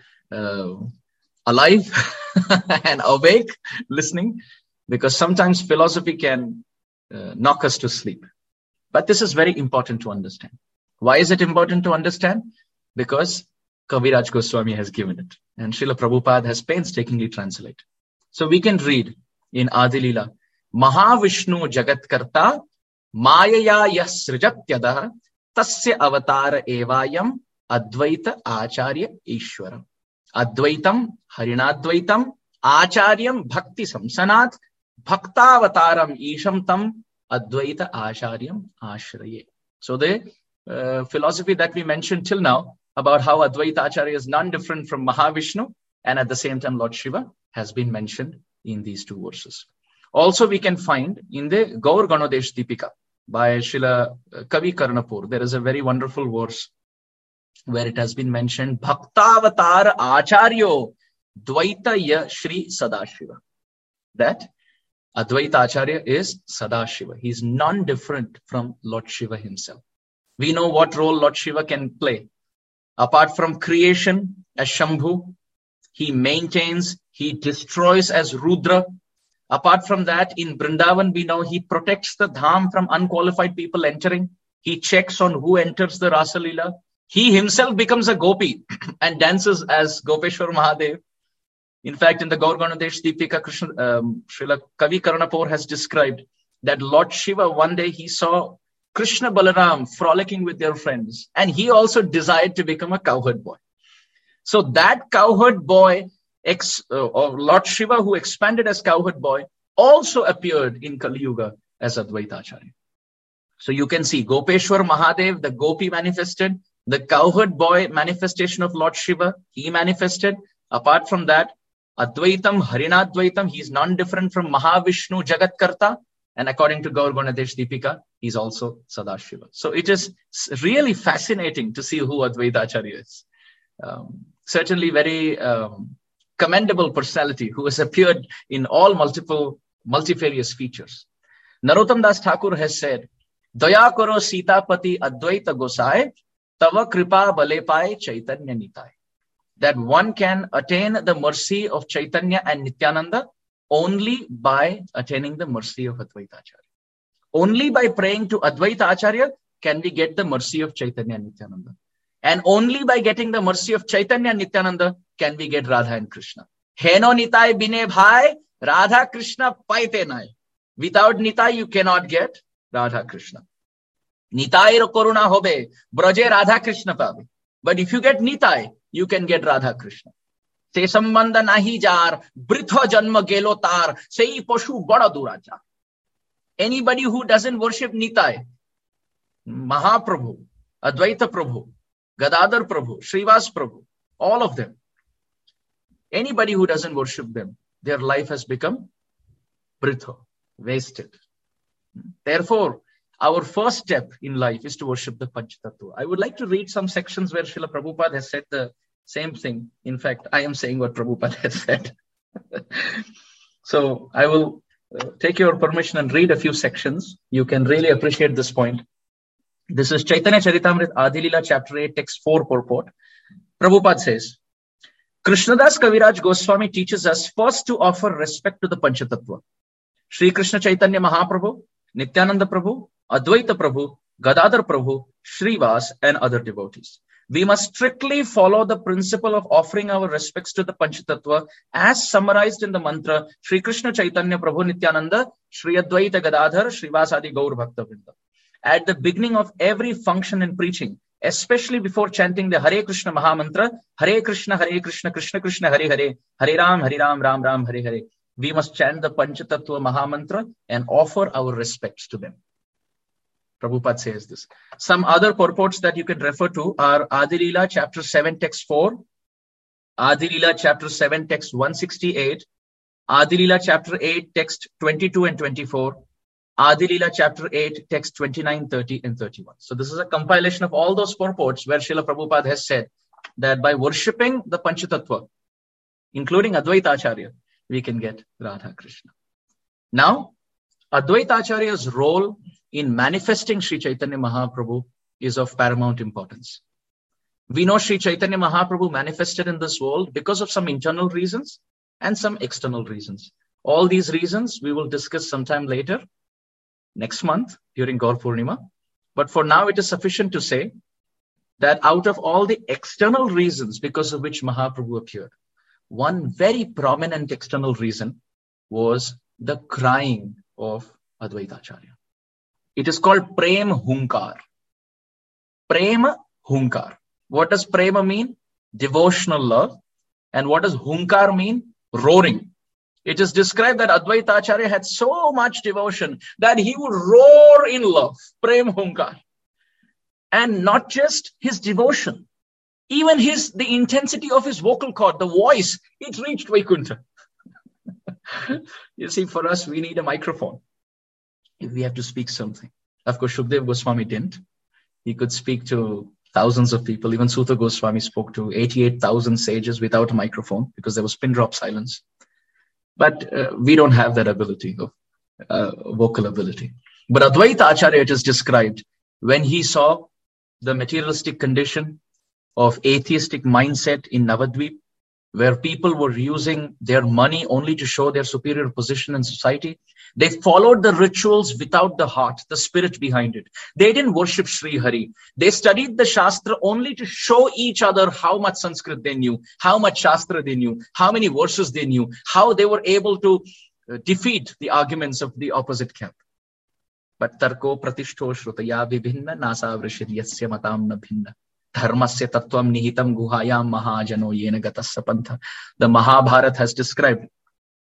alive and awake listening, because sometimes philosophy can knock us to sleep. But this is very important to understand. Why is it important to understand? Because Kaviraj Goswami has given it, and Srila Prabhupada has painstakingly translated. So we can read in Adi Leela, Mahavishnu Jagatkarta Mayaya Yasrijatyadaha Tasya Avatara Evayam Advaita Acharya Ishwaram. Advaitam Harinadvaitam Acharyam Bhakti Samsanat Bhaktavataram Isham Tam Advaita Acharyam Ashraye. So the philosophy that we mentioned till now about how Advaita Acharya is non-different from Mahavishnu and at the same time Lord Shiva has been mentioned in these two verses. Also we can find in the Gaur Ganodesh Deepika by Srila Kavi Karnapur, there is a very wonderful verse where it has been mentioned, Bhaktavatar Acharyo Dvaitaya Shri Sadashiva. That Advaita Acharya is Sadashiva. He is non-different from Lord Shiva himself. We know what role Lord Shiva can play. Apart from creation as Shambhu, he maintains, he destroys as Rudra. Apart from that, in Vrindavan, we know he protects the Dham from unqualified people entering. He checks on who enters the Rasa Leela. He himself becomes a gopi and dances as Gopeshwar Mahadev. In fact, in the Gaur Ganodesh Deepika, Srila Kavi Karnapur has described that Lord Shiva, one day he saw Krishna Balaram frolicking with their friends, and he also desired to become a cowherd boy. So that cowherd boy, or Lord Shiva who expanded as cowherd boy, also appeared in Kali Yuga as Advaita Acharya. So you can see Gopeshwar Mahadev, the Gopi manifested, the cowherd boy manifestation of Lord Shiva, he manifested. Apart from that, Advaitam, Harinadvaitam, he is none different from Mahavishnu Jagatkarta. And according to Gaur Ganadesh Deepika, he's also Sadashiva. So it is really fascinating to see who Advaita Acharya is. Certainly very commendable personality who has appeared in all multifarious features. Narottam Das Thakur has said, Daya karo Sitapati Advaita Gosai, Tava Kripa Bale Pai Chaitanya Nitai. That one can attain the mercy of Chaitanya and Nityananda only by attaining the mercy of Advaita Acharya. Only by praying to Advaita Acharya can we get the mercy of Chaitanya and Nityananda. And only by getting the mercy of Chaitanya and Nityananda can we get Radha and Krishna. Heno Nitai Bine Bhai, Radha Krishna Paite Nai. Without Nitai, you cannot get Radha Krishna. Nitai Koruna Hobe, Braje Radha Krishna Pabe. But if you get Nitai, you can get Radha Krishna. Se sambandha nahi jar, britha janma gelo tar, sei pashu bada duraja. Anybody who doesn't worship Nitai, Mahaprabhu, Advaita Prabhu, Gadadhar Prabhu, Srivas Prabhu, all of them, anybody who doesn't worship them, their life has become britha, wasted. Therefore, our first step in life is to worship the Panchatattva. I would like to read some sections where Srila Prabhupada has said the same thing. In fact, I am saying what Prabhupada has said. So I will take your permission and read a few sections. You can really appreciate this point. This is Chaitanya Charitamrita Adilila chapter 8 text 4 purport. Prabhupada says, Krishnadas Kaviraj Goswami teaches us first to offer respect to the Panchatattva. Sri Krishna Chaitanya Mahaprabhu, Nityananda Prabhu, Advaita Prabhu, Gadadhar Prabhu, Srivas and other devotees. We must strictly follow the principle of offering our respects to the Panchatattva as summarized in the mantra Sri Krishna Chaitanya Prabhu Nityananda, Sri Advaita Gadadhar, Srivas Adi Gaur Bhakta Vrinda. At the beginning of every function and preaching, especially before chanting the Hare Krishna Mahamantra, Hare Krishna, Krishna Krishna, Hare Hare, Hare Ram, Ram Ram, Hare Hare, we must chant the Panchatattva Mahamantra and offer our respects to them. Prabhupada says this. Some other purports that you can refer to are Adilila chapter 7 text 4, Adilila chapter 7 text 168, Adilila chapter 8 text 22 and 24, Adilila chapter 8 text 29, 30 and 31. So this is a compilation of all those purports where Srila Prabhupada has said that by worshipping the Panchatattva, including Advaita Acharya, we can get Radha Krishna. Now, Advaita Acharya's role in manifesting Sri Chaitanya Mahaprabhu is of paramount importance. We know Sri Chaitanya Mahaprabhu manifested in this world because of some internal reasons and some external reasons. All these reasons we will discuss sometime later, next month during Gaur Purnima. But for now, it is sufficient to say that out of all the external reasons because of which Mahaprabhu appeared, one very prominent external reason was the crying of Advaita Acharya. It is called Prem Hunkar. Prema Hunkar. What does Prema mean? Devotional love. And what does Hunkar mean? Roaring. It is described that Advaita Acharya had so much devotion that he would roar in love. Prem Hunkar. And not just his devotion. Even the intensity of his vocal cord, the voice, it reached Vaikuntha. You see, for us, we need a microphone if we have to speak something. Of course, Shukdev Goswami didn't. He could speak to thousands of people. Even Sutta Goswami spoke to 88,000 sages without a microphone because there was pin drop silence. But we don't have that ability of vocal ability. But Advaita Acharya, it is described when he saw the materialistic condition of atheistic mindset in Navadvip, where people were using their money only to show their superior position in society. They followed the rituals without the heart, the spirit behind it. They didn't worship Sri Hari. They studied the Shastra only to show each other how much Sanskrit they knew, how much Shastra they knew, how many verses they knew, how they were able to defeat the arguments of the opposite camp. But Tarko Pratishto Shrutaya Vibhinna Nasa Vrishyasyya Matam Na Bhinna. Dharmasya Tattvam Nihitam Guhayam Mahajano Yena Gatasya Pantha. The Mahabharata has described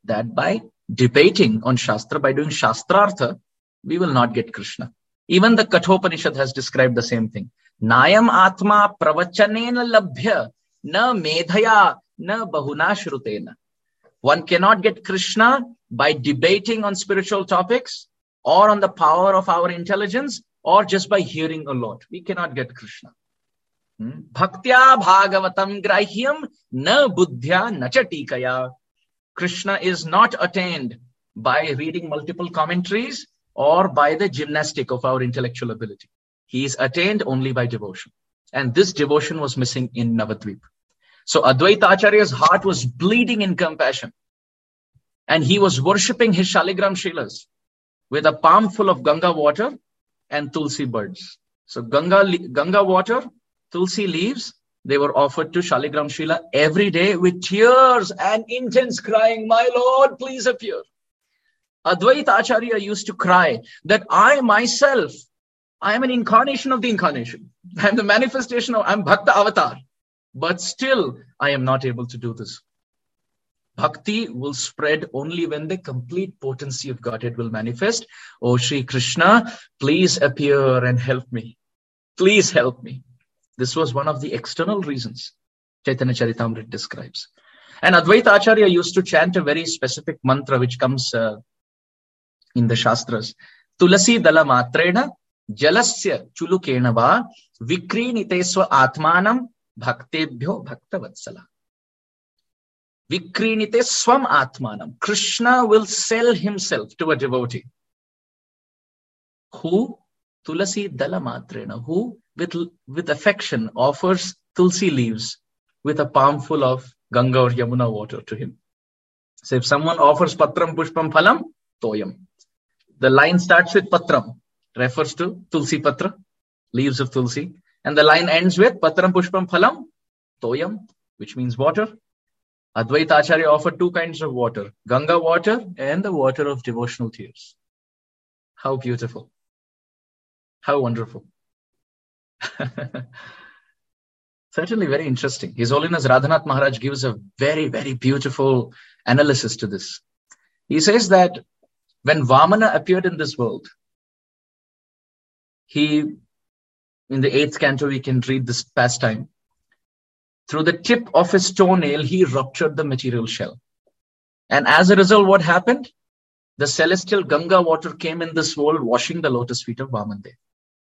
that by debating on Shastra, by doing Shastrartha, we will not get Krishna. Even the Kathopanishad has described the same thing. Nayam atma pravachanena labhya na medhaya na bahuna shrutena. One cannot get Krishna by debating on spiritual topics or on the power of our intelligence or just by hearing a lot. We cannot get Krishna. Bhaktya bhagavatam grahyam na buddhya na cha tikaya. Krishna is not attained by reading multiple commentaries or by the gymnastic of our intellectual ability. He is attained only by devotion. And this devotion was missing in Navadvip. So Advaita Acharya's heart was bleeding in compassion. And he was worshipping his Shaligram Shilas with a palm full of Ganga water and Tulsi buds. So Ganga water, Tulsi leaves, they were offered to Shaligram Shila every day with tears and intense crying, "My Lord, please appear." Advaita Acharya used to cry that I myself, I am an incarnation of the incarnation. I am the manifestation of, I am Bhakta Avatar. But still, I am not able to do this. Bhakti will spread only when the complete potency of Godhead will manifest. Oh, Shri Krishna, please appear and help me. Please help me. This was one of the external reasons Chaitanya Charitamrita describes. And Advaita Acharya used to chant a very specific mantra which comes in the Shastras. Tulasi dala matrena jalasya chulukena va vikrinite swa atmanam bhaktebhyo bhaktavatsala. Vikrinite swam atmanam. Krishna will sell himself to a devotee. Who? Tulasi dala matrena. Who with affection offers tulsi leaves with a palm full of Ganga or Yamuna water to him. So if someone offers patram pushpam phalam, toyam. The line starts with patram, refers to tulsi patra, leaves of tulsi. And the line ends with patram pushpam phalam, toyam, which means water. Advaita Acharya offered two kinds of water, Ganga water and the water of devotional tears. How beautiful. How wonderful. Certainly very interesting. His Holiness Radhanath Maharaj gives a very, very beautiful analysis to this. He says that when Vamana appeared in this world, in the 8th canto, we can read this pastime. Through the tip of his toenail, he ruptured the material shell. And as a result, what happened? The celestial Ganga water came in this world, washing the lotus feet of Vamandev.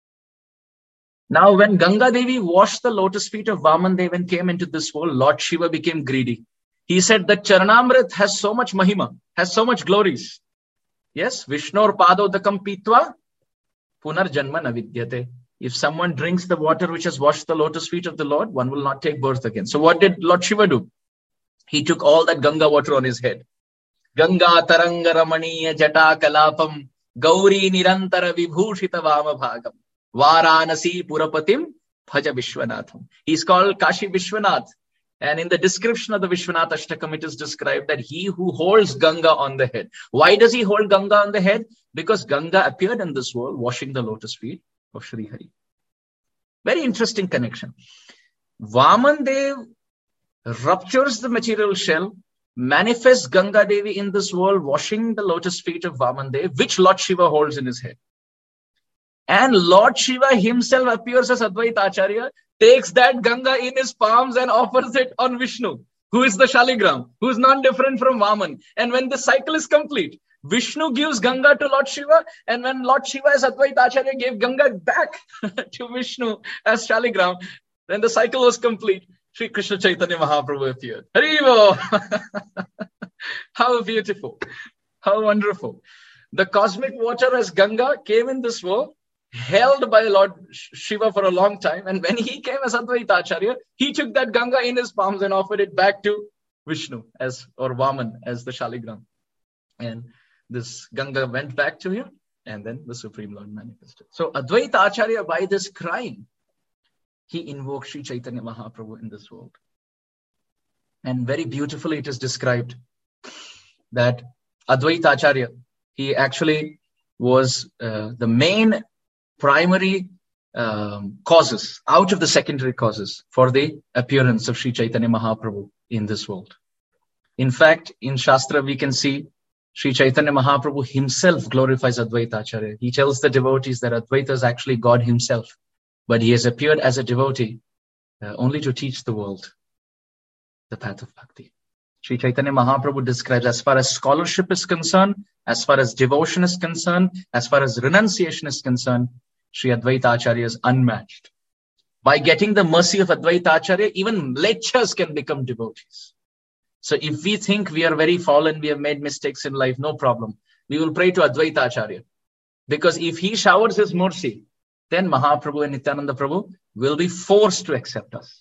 Now, when Ganga Devi washed the lotus feet of Vamandev and came into this world, Lord Shiva became greedy. He said that Charanamrit has so much mahima, has so much glories. Yes, Vishnur Padodakam Pitva Punar Janma Navidyate. If someone drinks the water which has washed the lotus feet of the Lord, one will not take birth again. So what did Lord Shiva do? He took all that Ganga water on his head. Ganga Taranga Ramaniya Jata Kalapam Gauri Nirantara Vibhushita Vama Bhagam Varanasi Purapatim Bhaja Vishwanatham. He's called Kashi Vishwanath. And in the description of the Vishwanath Ashtakam, it is described that he who holds Ganga on the head. Why does he hold Ganga on the head? Because Ganga appeared in this world washing the lotus feet of Sri Hari. Very interesting connection. Vamandev ruptures the material shell, manifests Ganga Devi in this world, washing the lotus feet of Vamandev, which Lord Shiva holds in his head. And Lord Shiva himself appears as Advaita Acharya, takes that Ganga in his palms and offers it on Vishnu, who is the Shaligram, who is not different from Vaman. And when the cycle is complete, Vishnu gives Ganga to Lord Shiva, and when Lord Shiva as Advaita Acharya gave Ganga back to Vishnu as Shaligram, then the cycle was complete. Sri Krishna Chaitanya Mahaprabhu appeared. Haribo! How beautiful. How wonderful. The cosmic water as Ganga came in this world, held by Lord Shiva for a long time. And when he came as Advaita Acharya, he took that Ganga in his palms and offered it back to Vishnu or Vaman as the Shaligram. And this Ganga went back to him, and then the Supreme Lord manifested. So Advaita Acharya, by this crying, he invoked Sri Chaitanya Mahaprabhu in this world. And very beautifully it is described that Advaita Acharya, he actually was the main primary causes out of the secondary causes for the appearance of Sri Chaitanya Mahaprabhu in this world. In fact, in Shastra, we can see Sri Chaitanya Mahaprabhu himself glorifies Advaita Acharya. He tells the devotees that Advaita is actually God himself, but he has appeared as a devotee only to teach the world the path of bhakti. Sri Chaitanya Mahaprabhu describes, as far as scholarship is concerned, as far as devotion is concerned, as far as renunciation is concerned, Sri Advaita Acharya is unmatched. By getting the mercy of Advaita Acharya, even lectures can become devotees. So if we think we are very fallen, we have made mistakes in life, no problem. We will pray to Advaita Acharya. Because if he showers his mercy, then Mahaprabhu and Nityananda Prabhu will be forced to accept us.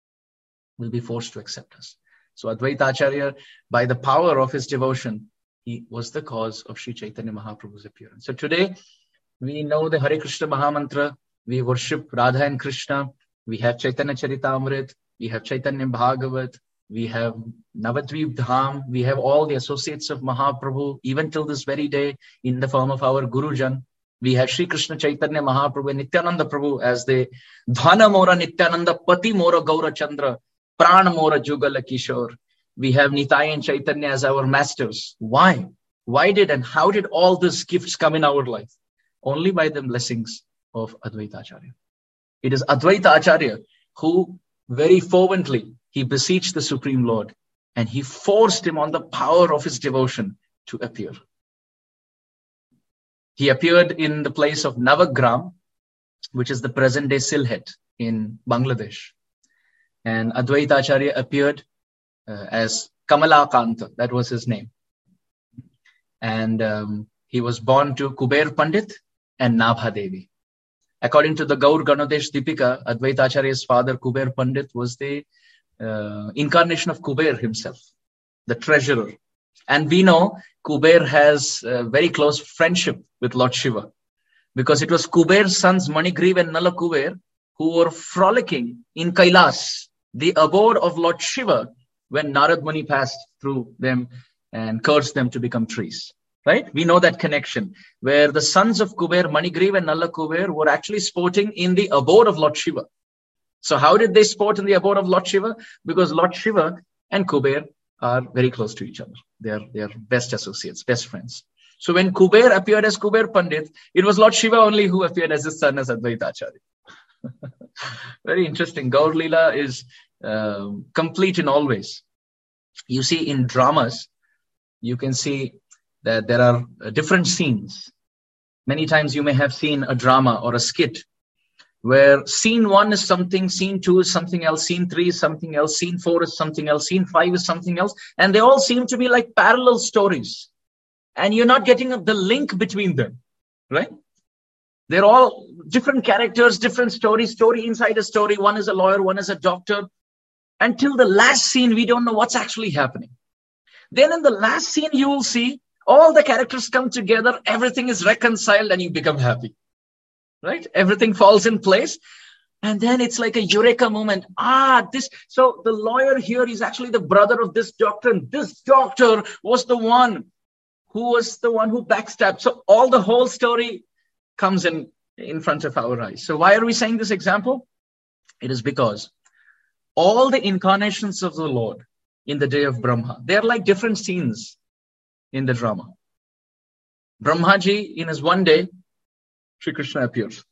So Advaita Acharya, by the power of his devotion, he was the cause of Sri Chaitanya Mahaprabhu's appearance. So today, we know the Hare Krishna Mahamantra. We worship Radha and Krishna. We have Chaitanya Charitamrit. We have Chaitanya Bhagavat. We have Navadvip Dham. We have all the associates of Mahaprabhu, even till this very day, in the form of our Gurujan. We have Sri Krishna Chaitanya Mahaprabhu and Nityananda Prabhu as the Dhana Mora Nityananda, Pati Mora Gaura Chandra, Prana Mora Jugala Kishore. We have Nitai and Chaitanya as our masters. Why? Why did and how did all these gifts come in our life? Only by the blessings of Advaita Acharya. It is Advaita Acharya who very fervently, he beseeched the Supreme Lord and he forced him on the power of his devotion to appear. He appeared in the place of Navagram, which is the present day Sylhet in Bangladesh. And Advaita Acharya appeared as Kamalakanta, that was his name. And he was born to Kuber Pandit and Nabha Devi. According to the Gaur Ganadesh Dipika, Advaita Acharya's father, Kuber Pandit, was the incarnation of Kuber himself, the treasurer. And we know Kuber has a very close friendship with Lord Shiva, because it was Kuber's sons Manigriva and Nala Kuber who were frolicking in Kailas, the abode of Lord Shiva, when Narad Muni passed through them and cursed them to become trees. Right? We know that connection, where the sons of Kuber, Manigriva and Nalla Kuber, were actually sporting in the abode of Lord Shiva. So how did they sport in the abode of Lord Shiva? Because Lord Shiva and Kuber are very close to each other. They are best associates, best friends. So when Kuber appeared as Kuber Pandit, it was Lord Shiva only who appeared as his son as Advaita Acharya. Very interesting. Gaur Leela is complete in all ways. You see, in dramas, you can see that there are different scenes. Many times you may have seen a drama or a skit where scene 1 is something, scene 2 is something else, scene 3 is something else, scene 4 is something else, scene 5 is something else. And they all seem to be like parallel stories. And you're not getting the link between them, right? They're all different characters, different stories, story inside a story. One is a lawyer, one is a doctor. Until the last scene, we don't know what's actually happening. Then in the last scene, you will see all the characters come together, everything is reconciled, and you become happy, right? Everything falls in place. And then it's like a eureka moment. So the lawyer here is actually the brother of this doctor, and this doctor was the one who backstabbed. So all the whole story comes in front of our eyes. So why are we saying this example? It is because all the incarnations of the Lord in the day of Brahma, they're like different scenes in the drama. Brahmaji, in his one day, Sri Krishna appears.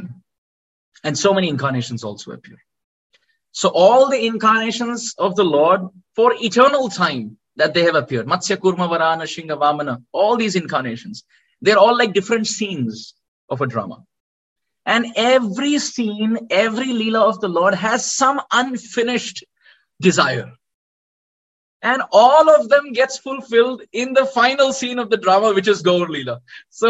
And so many incarnations also appear. So all the incarnations of the Lord for eternal time that they have appeared, Matsya, Kurma, Varana, Shinga, Vamana, all these incarnations, they're all like different scenes of a drama. And every scene, every Leela of the Lord has some unfinished desire. And all of them gets fulfilled in the final scene of the drama, which is Gaur Leela. So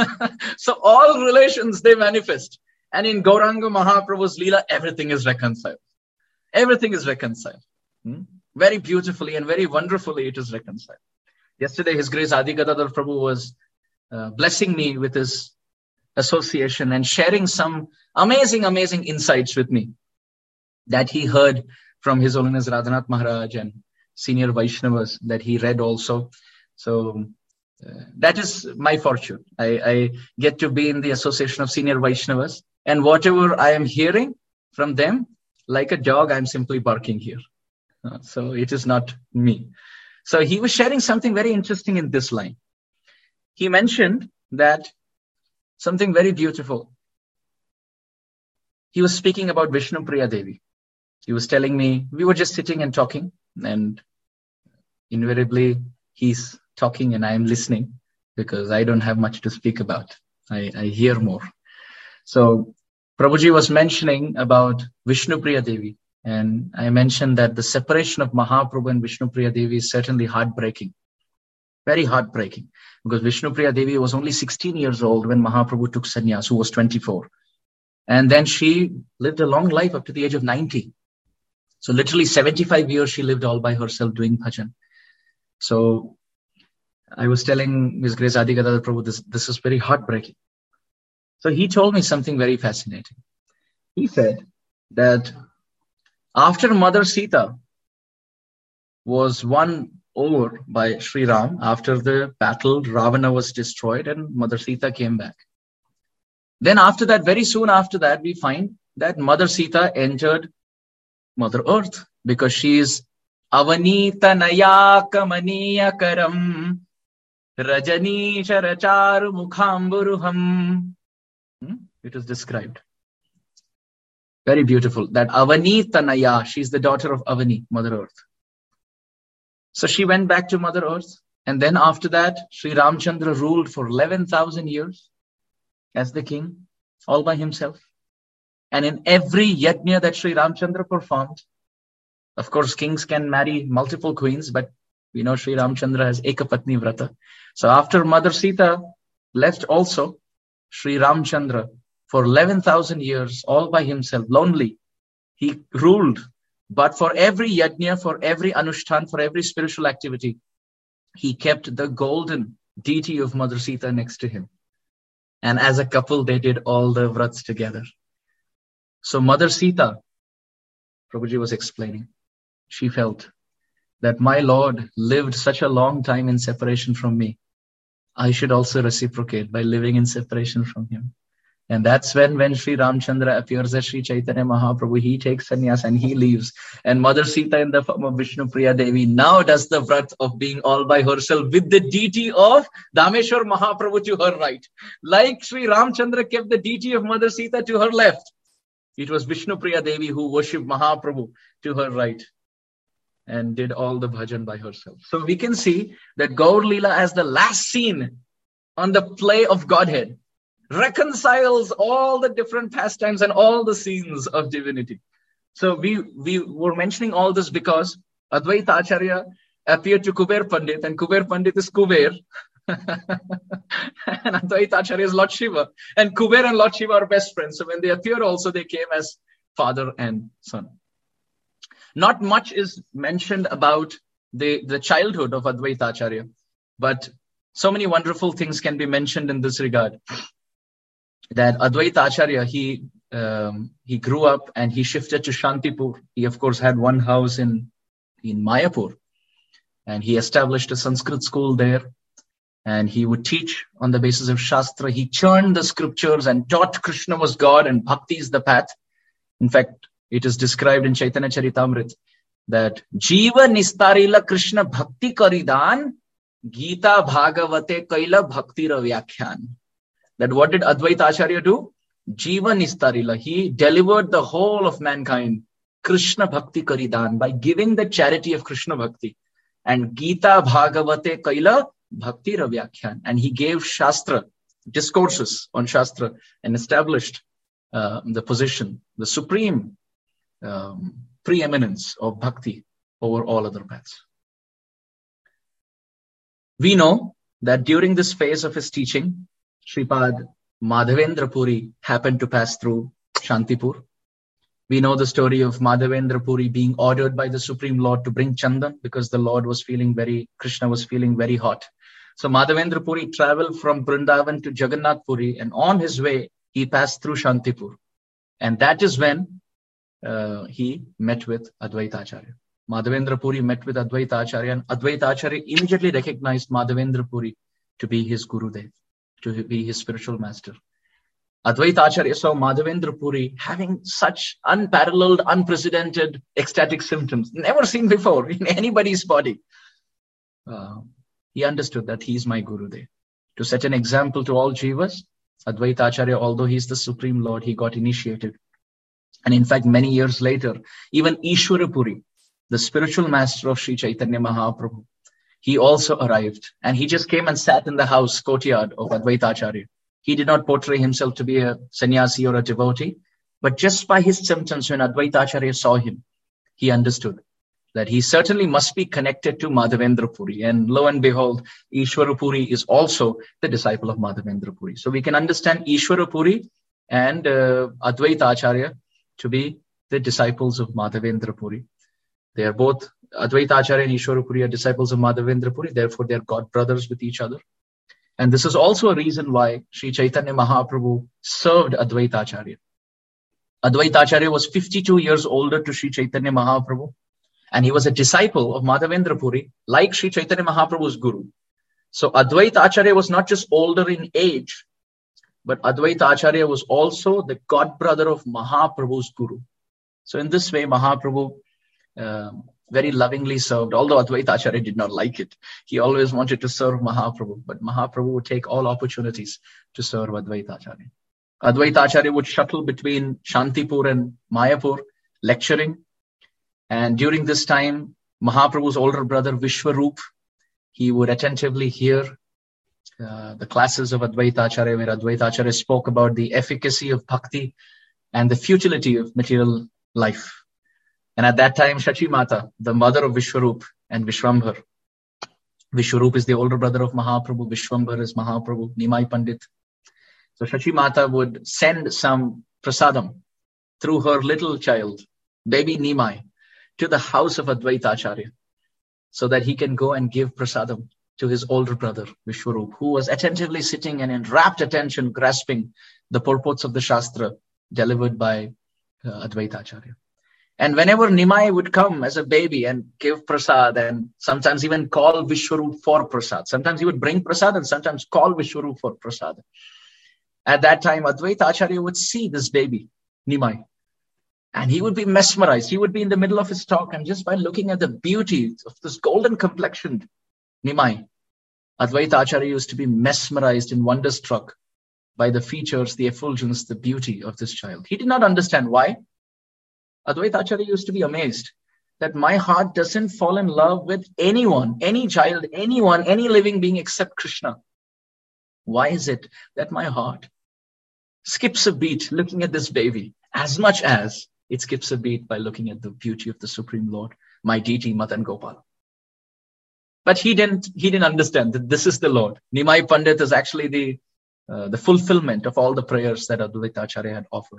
all relations, they manifest. And in Gauranga Mahaprabhu's Leela, everything is reconciled. Everything is reconciled. Very beautifully and very wonderfully it is reconciled. Yesterday, His Grace Adi Gadadhar Prabhu was blessing me with his association and sharing some amazing insights with me that he heard from His Holiness Radhanath Maharaj and senior Vaishnavas that he read also. So that is my fortune. I get to be in the association of senior Vaishnavas, and whatever I am hearing from them, like a dog, I'm simply barking here. So it is not me. So he was sharing something very interesting in this line. He mentioned that something very beautiful. He was speaking about Vishnupriya Devi. He was telling me, we were just sitting and talking, and invariably he's talking and I'm listening because I don't have much to speak about. I hear more. So Prabhuji was mentioning about Vishnupriya Devi, and I mentioned that the separation of Mahaprabhu and Vishnupriya Devi is certainly heartbreaking. Very heartbreaking, because Vishnupriya Devi was only 16 years old when Mahaprabhu took sannyas, who was 24. And then she lived a long life up to the age of 90. So literally 75 years she lived all by herself doing bhajan. So I was telling Ms. Grace Adi Gadadhar Prabhu, this is very heartbreaking. So he told me something very fascinating. He said that after Mother Sita was won over by Sri Ram, after the battle, Ravana was destroyed and Mother Sita came back. Then after that, very soon after that, we find that Mother Sita entered Mother Earth because she is Avanita Nayakamaniya Karam Rajani Characharu Mukhamburuham. It is described. Very beautiful. That Avanita Naya, she's the daughter of Avani, Mother Earth. So she went back to Mother Earth. And then after that, Sri Ramchandra ruled for 11,000 years as the king, all by himself. And in every yajna that Sri Ramchandra performed, of course, kings can marry multiple queens, but we know Sri Ramchandra has Ekapatni Vrata. So after Mother Sita left also, Sri Ramchandra, for 11,000 years, all by himself, lonely, he ruled. But for every yajna, for every anushtan, for every spiritual activity, he kept the golden deity of Mother Sita next to him. And as a couple, they did all the vrats together. So Mother Sita, Prabhuji was explaining, she felt that my Lord lived such a long time in separation from me. I should also reciprocate by living in separation from him. And that's when Sri Ramchandra appears as Sri Chaitanya Mahaprabhu, he takes sannyas and he leaves. And Mother Sita in the form of Vishnupriya Devi now does the vrat of being all by herself with the deity of Dameshwar Mahaprabhu to her right. Like Sri Ramchandra kept the deity of Mother Sita to her left, it was Vishnupriya Devi who worshipped Mahaprabhu to her right and did all the bhajan by herself. So we can see that Gaur Leela as the last scene on the play of Godhead reconciles all the different pastimes and all the scenes of divinity. So we were mentioning all this because Advaita Acharya appeared to Kuber Pandit, and Kuber Pandit is Kuber. And Advaita Acharya is Lord Shiva. And Kuber and Lord Shiva are best friends. So when they appeared also, they came as father and son. Not much is mentioned about the childhood of Advaita Acharya, but so many wonderful things can be mentioned in this regard. That Advaita Acharya, he grew up and he shifted to Shantipur. He, of course, had one house in Mayapur. And he established a Sanskrit school there. And he would teach on the basis of Shastra. He churned the scriptures and taught Krishna was God and Bhakti is the path. In fact, it is described in Chaitanya Charitamrita that Jiva Nistarila Krishna Bhakti Karidan Gita Bhagavate Kaila Bhakti Ravyakyan. That what did Advaita Acharya do? Jiva Nistarila. He delivered the whole of mankind Krishna Bhakti Karidan by giving the charity of Krishna Bhakti. And Gita Bhagavate Kaila Bhakti Ravyakyan. And he gave Shastra, discourses on Shastra, and established the position, the supreme preeminence of Bhakti over all other paths. We know that during this phase of his teaching, Shripad Madhavendra Puri happened to pass through Shantipur. We know the story of Madhavendra Puri being ordered by the Supreme Lord to bring Chandan because the Lord was Krishna was feeling very hot. So Madhavendra Puri traveled from Vrindavan to Jagannath Puri, and on his way, he passed through Shantipur. And that is when he met with Advaita Acharya. Madhavendra Puri met with Advaita Acharya, and Advaita Acharya immediately recognized Madhavendra Puri to be his Gurudev, to be his spiritual master. Advaita Acharya saw Madhavendra Puri having such unparalleled, unprecedented ecstatic symptoms, never seen before in anybody's body. he understood that he is my Gurudev. To set an example to all Jivas, Advaita Acharya, although he is the Supreme Lord, he got initiated. And in fact, many years later, even Ishwarapuri, the spiritual master of Sri Chaitanya Mahaprabhu, he also arrived. And he just came and sat in the house, courtyard of Advaita Acharya. He did not portray himself to be a sannyasi or a devotee, but just by his symptoms, when Advaita Acharya saw him, he understood that he certainly must be connected to Madhavendra Puri. And lo and behold, Ishwarapuri is also the disciple of Madhavendra Puri. So we can understand Ishwarapuri and Advaita Acharya to be the disciples of Madhavendra Puri. They are both, Advaita Acharya and Ishwarapuri are disciples of Madhavendra Puri. Therefore, they are god brothers with each other. And this is also a reason why Sri Chaitanya Mahaprabhu served Advaita Acharya. Advaita Acharya was 52 years older to Sri Chaitanya Mahaprabhu. And he was a disciple of Madhavendra Puri, like Sri Chaitanya Mahaprabhu's guru. So Advaita Acharya was not just older in age, but Advaita Acharya was also the god brother of Mahaprabhu's guru. So in this way, Mahaprabhu very lovingly served, although Advaita Acharya did not like it. He always wanted to serve Mahaprabhu, but Mahaprabhu would take all opportunities to serve Advaita Acharya. Advaita Acharya would shuttle between Shantipur and Mayapur, lecturing. And during this time, Mahaprabhu's older brother, Vishwarup, he would attentively hear the classes of Advaita Acharya, where Advaita Acharya spoke about the efficacy of bhakti and the futility of material life. And at that time, Shachi Mata, the mother of Vishwarup and Vishwambhar, Vishwarup is the older brother of Mahaprabhu, Vishwambhar is Mahaprabhu, Nimai Pandit. So Shachi Mata would send some prasadam through her little child, baby Nimai, to the house of Advaita Acharya, so that he can go and give prasadam to his older brother, Vishwarup, who was attentively sitting and in rapt attention grasping the purports of the Shastra delivered by Advaita Acharya. And whenever Nimai would come as a baby and give prasad and sometimes even call Vishwarup for prasad, sometimes he would bring prasad and sometimes call Vishwarup for prasad. At that time, Advaita Acharya would see this baby, Nimai, and he would be mesmerized. He would be in the middle of his talk, and just by looking at the beauty of this golden complexioned Nimai, Advaita Acharya used to be mesmerized and wonderstruck by the features, the effulgence, the beauty of this child. He did not understand why. Advaita Acharya used to be amazed that my heart doesn't fall in love with anyone, any child, anyone, any living being except Krishna. Why is it that my heart skips a beat looking at this baby as much as it skips a beat by looking at the beauty of the Supreme Lord, my deity, Madan Gopal? But he didn't understand that this is the Lord. Nimai Pandit is actually the fulfillment of all the prayers that Advaita Acharya had offered.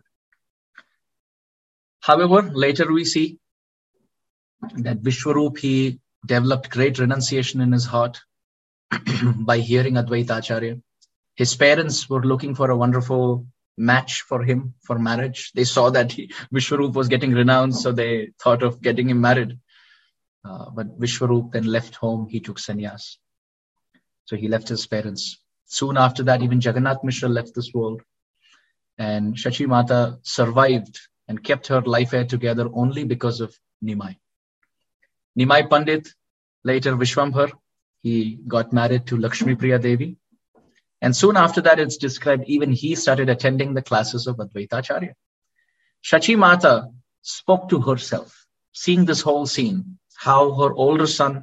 However, later we see that Vishwarup, he developed great renunciation in his heart by hearing Advaita Acharya. His parents were looking for a wonderful match for him for marriage. They saw that Vishwarup was getting renounced, so they thought of getting him married. But Vishwarup then left home. He took sannyas. So he left his parents. Soon after that, even Jagannath Mishra left this world. And Shachi Mata survived and kept her life air together only because of Nimai. Nimai Pandit, later Vishwambhar, he got married to Lakshmi Priya Devi. And soon after that, it's described even he started attending the classes of Advaita Acharya. Shachi Mata spoke to herself, seeing this whole scene, how her older son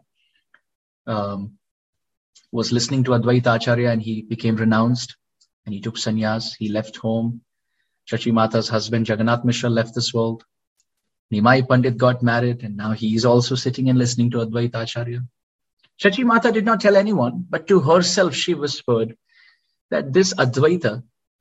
was listening to Advaita Acharya and he became renounced and he took sannyas, he left home. Shachi Mata's husband Jagannath Mishra left this world. Nimai Pandit got married and now he is also sitting and listening to Advaita Acharya. Shachi Mata did not tell anyone, but to herself she whispered that this Advaita,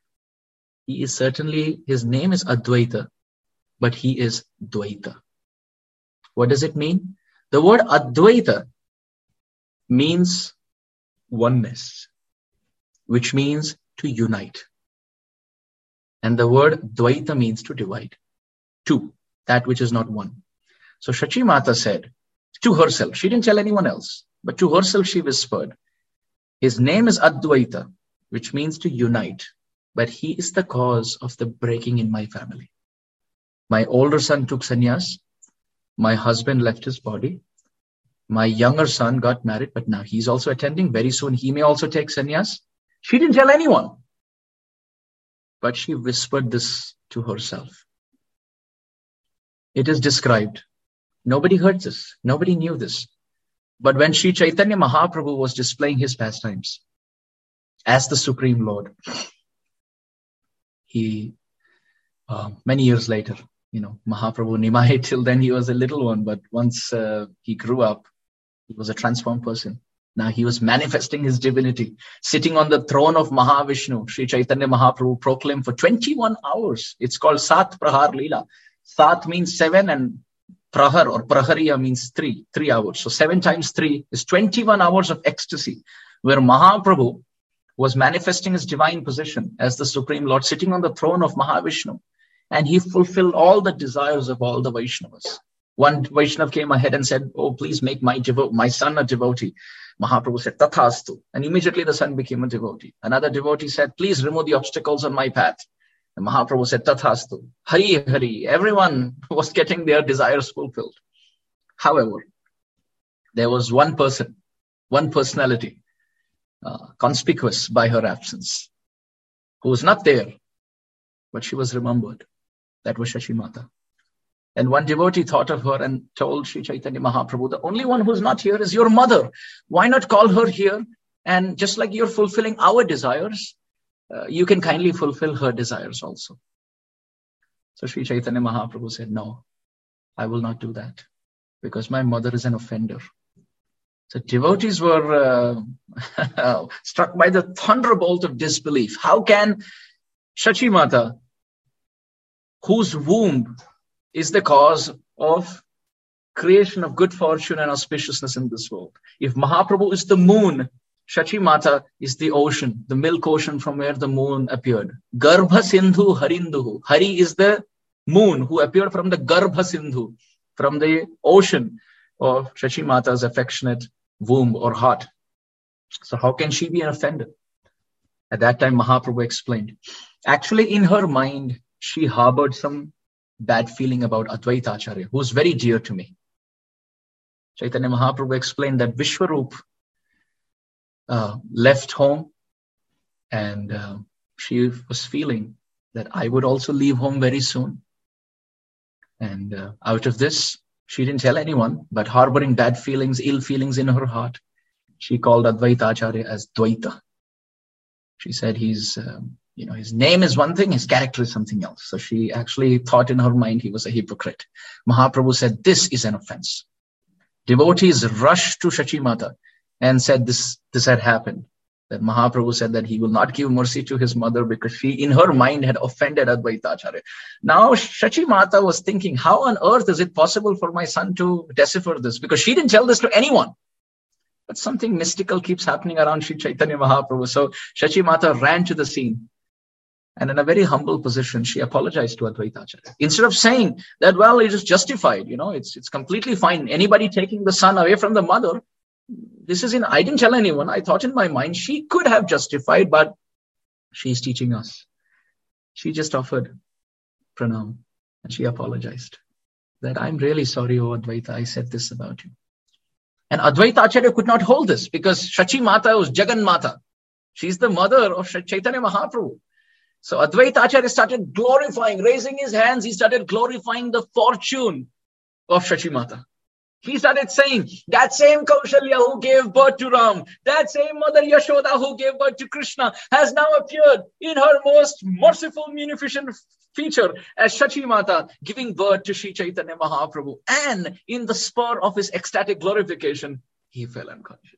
his name is Advaita, but he is Dvaita. What does it mean? The word Advaita means oneness, which means to unite. And the word Dvaita means to divide. Two, that which is not one. So Shachi Mata said to herself, she didn't tell anyone else, but to herself she whispered, his name is Advaita, which means to unite, but he is the cause of the breaking in my family. My older son took sannyas, my husband left his body, My younger son got married, but now he's also attending. Very soon he may also take sannyas. She didn't tell anyone. But she whispered this to herself. It is described. Nobody heard this. Nobody knew this. But when Sri Chaitanya Mahaprabhu was displaying his pastimes as the Supreme Lord, he, many years later, Mahaprabhu Nimai, till then he was a little one, but once he grew up, he was a transformed person. Now he was manifesting his divinity, sitting on the throne of Mahavishnu. Sri Chaitanya Mahaprabhu proclaimed for 21 hours. It's called Sat Prahar Leela. Sat means 7 and Prahar or Prahariya means 3 hours. So 7 times 3 is 21 hours of ecstasy, where Mahaprabhu was manifesting his divine position as the Supreme Lord, sitting on the throne of Mahavishnu. And he fulfilled all the desires of all the Vaishnavas. One Vaishnav came ahead and said, "Oh, please make my son a devotee." Mahaprabhu said, "Tathastu." And immediately the son became a devotee. Another devotee said, "Please remove the obstacles on my path." And Mahaprabhu said, "Tathastu." Hari, Hari. Everyone was getting their desires fulfilled. However, there was one person, one personality, conspicuous by her absence, who was not there, but she was remembered. That was Shachi Mata. And one devotee thought of her and told Sri Chaitanya Mahaprabhu, "The only one who's not here is your mother. Why not call her here? And just like you're fulfilling our desires, you can kindly fulfill her desires also." So Sri Chaitanya Mahaprabhu said, "No, I will not do that, because my mother is an offender." So devotees were struck by the thunderbolt of disbelief. How can Shachi Mata, whose womb is the cause of creation of good fortune and auspiciousness in this world, if Mahaprabhu is the moon, Shachi Mata is the ocean, the milk ocean from where the moon appeared. Garbha Sindhu Harinduhu. Hari is the moon who appeared from the Garbha Sindhu, from the ocean of Shachi Mata's affectionate womb or heart. So how can she be an offender? At that time, Mahaprabhu explained. Actually, in her mind, she harbored some bad feeling about Advaita Acharya, who is very dear to me. Chaitanya Mahaprabhu explained that Vishwarup left home, and she was feeling that I would also leave home very soon. And out of this, she didn't tell anyone, but harboring bad feelings, ill feelings in her heart, she called Advaita Acharya as Dvaita. She said his name is one thing, his character is something else. So she actually thought in her mind he was a hypocrite. Mahaprabhu said, "This is an offense." Devotees rushed to Shachi Mata and said this had happened. That Mahaprabhu said that he will not give mercy to his mother because she, in her mind, had offended Advaita Acharya. Now Shachi Mata was thinking, how on earth is it possible for my son to decipher this? Because she didn't tell this to anyone. But something mystical keeps happening around Sri Chaitanya Mahaprabhu. So Shachi Mata ran to the scene. And in a very humble position, she apologized to Advaita Acharya. Instead of saying that, well, it is justified, it's completely fine. Anybody taking the son away from the mother, I didn't tell anyone. I thought in my mind she could have justified, but she's teaching us. She just offered pranam and she apologized. That I'm really sorry, oh Advaita, I said this about you. And Advaita Acharya could not hold this because Shachi Mata was Jagan Mata. She's the mother of Chaitanya Mahaprabhu. So Advaita Acharya started raising his hands. He started glorifying the fortune of Shachi Mata. He started saying, that same Kaushalya who gave birth to Ram, that same Mother Yashoda who gave birth to Krishna has now appeared in her most merciful, munificent feature as Shachi Mata, giving birth to Sri Chaitanya Mahaprabhu. And in the spur of his ecstatic glorification, he fell unconscious.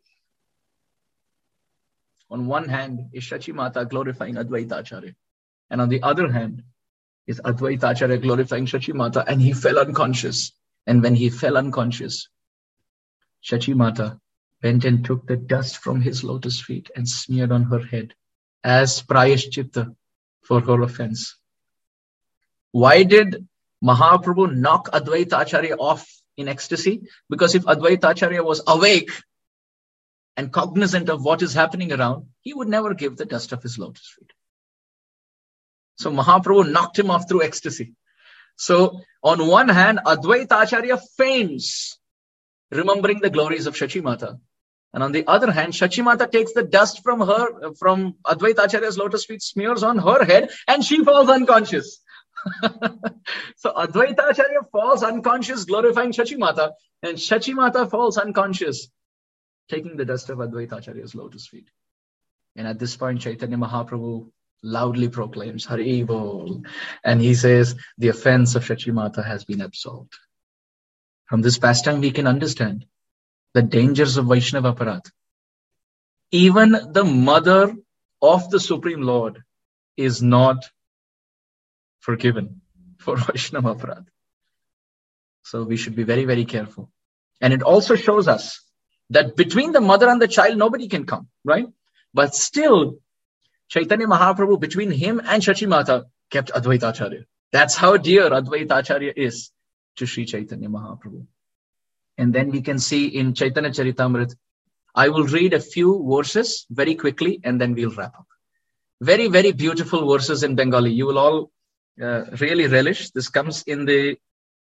On one hand is Shachi Mata glorifying Advaita Acharya. And on the other hand is Advaita Acharya glorifying Shachi Mata, and he fell unconscious. And when he fell unconscious, Shachi Mata went and took the dust from his lotus feet and smeared on her head as prayashchitta for her offense. Why did Mahaprabhu knock Advaita Acharya off in ecstasy? Because if Advaita Acharya was awake and cognizant of what is happening around, he would never give the dust of his lotus feet. So Mahaprabhu knocked him off through ecstasy. So on one hand, Advaita Acharya faints remembering the glories of Shachi Mata. And on the other hand, Shachi Mata takes the dust from Advaita Acharya's lotus feet, smears on her head, and she falls unconscious. So Advaita Acharya falls unconscious, glorifying Shachi Mata, and Shachi Mata falls unconscious, taking the dust of Advaita Acharya's lotus feet. And at this point, Chaitanya Mahaprabhu loudly proclaims, Hari Bol. And he says, the offense of Shachi Mata has been absolved. From this pastime, we can understand the dangers of Vaishnava Aparadh. Even the mother of the Supreme Lord is not forgiven for Vaishnava Aparadh. So we should be very, very careful. And it also shows us that between the mother and the child, nobody can come, right? But still, Chaitanya Mahaprabhu, between him and Shachi Mata, kept Advaita Acharya. That's how dear Advaita Acharya is to Sri Chaitanya Mahaprabhu. And then we can see in Chaitanya Charitamrita, I will read a few verses very quickly and then we'll wrap up. Very, very beautiful verses in Bengali. You will all really relish. This comes in the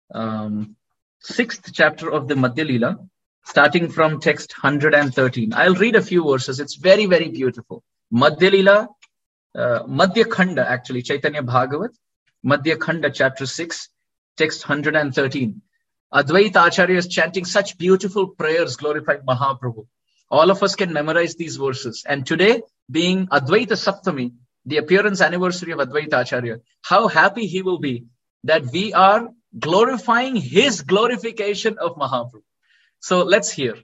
6th chapter of the Madhya Lila, starting from text 113. I'll read a few verses. It's very, very beautiful. Madhya Lila, Madhya Khanda actually, Chaitanya Bhagavat, Madhya Khanda chapter 6, text 113. Advaita Acharya is chanting such beautiful prayers glorifying Mahaprabhu. All of us can memorize these verses. And today, being Advaita Saptami, the appearance anniversary of Advaita Acharya, how happy he will be that we are glorifying his glorification of Mahaprabhu. So let's hear.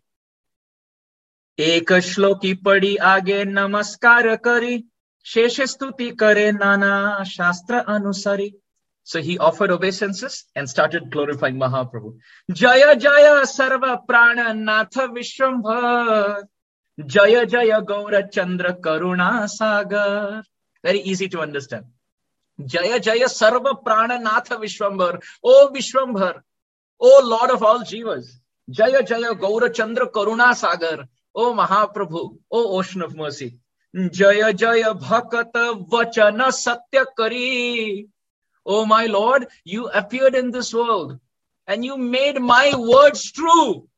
Eka shloki padi age namaskar kari, sheshe stuti kare nana shastra anusari. So he offered obeisances and started glorifying Mahaprabhu. Jaya Jaya Sarva Prana Natha Vishwambhar. Jaya Jaya Gaura Chandra Karuna Sagar. Very easy to understand. Jaya Jaya Sarva Prana Natha Vishwambhar. O Vishwambhar, O Lord of all Jivas. Jaya Jaya Gaura Chandra Karuna Sagar. O Mahaprabhu, O Ocean of Mercy. Jaya Jaya Bhakata Vachana Satya Kari. Oh my Lord, you appeared in this world and you made my words true.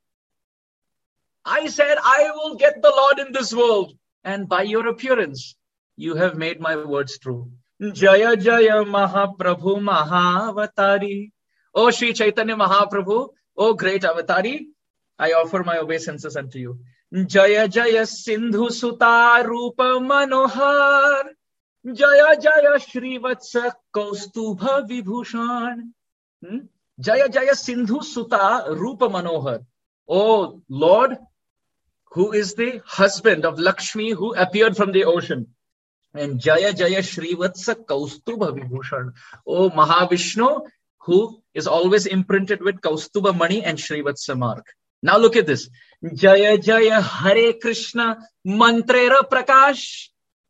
I said, I will get the Lord in this world. And by your appearance, you have made my words true. Jaya Jaya Mahaprabhu Mahavatari. Oh Sri Chaitanya Mahaprabhu, oh great Avatari, I offer my obeisances unto you. Jaya Jaya Sindhu Suta Rupa Manohar. Jaya Jaya Shrivatsa Kaustubha Vibhushan. Jaya Jaya Sindhu Suta Rupa Manohar. Oh Lord, who is the husband of Lakshmi who appeared from the ocean. And Jaya Jaya Shrivatsa Kaustubha Vibhushan. Oh Mahavishnu, who is always imprinted with Kaustubha Mani and Shrivatsa mark. Now look at this. Jaya Jaya Hare Krishna Mantrera Prakash.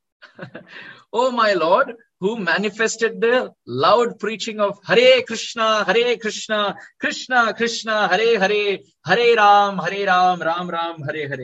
Oh my Lord, who manifested the loud preaching of Hare Krishna, Krishna Krishna, Hare Hare, Hare Ram, Ram Ram, Hare Hare.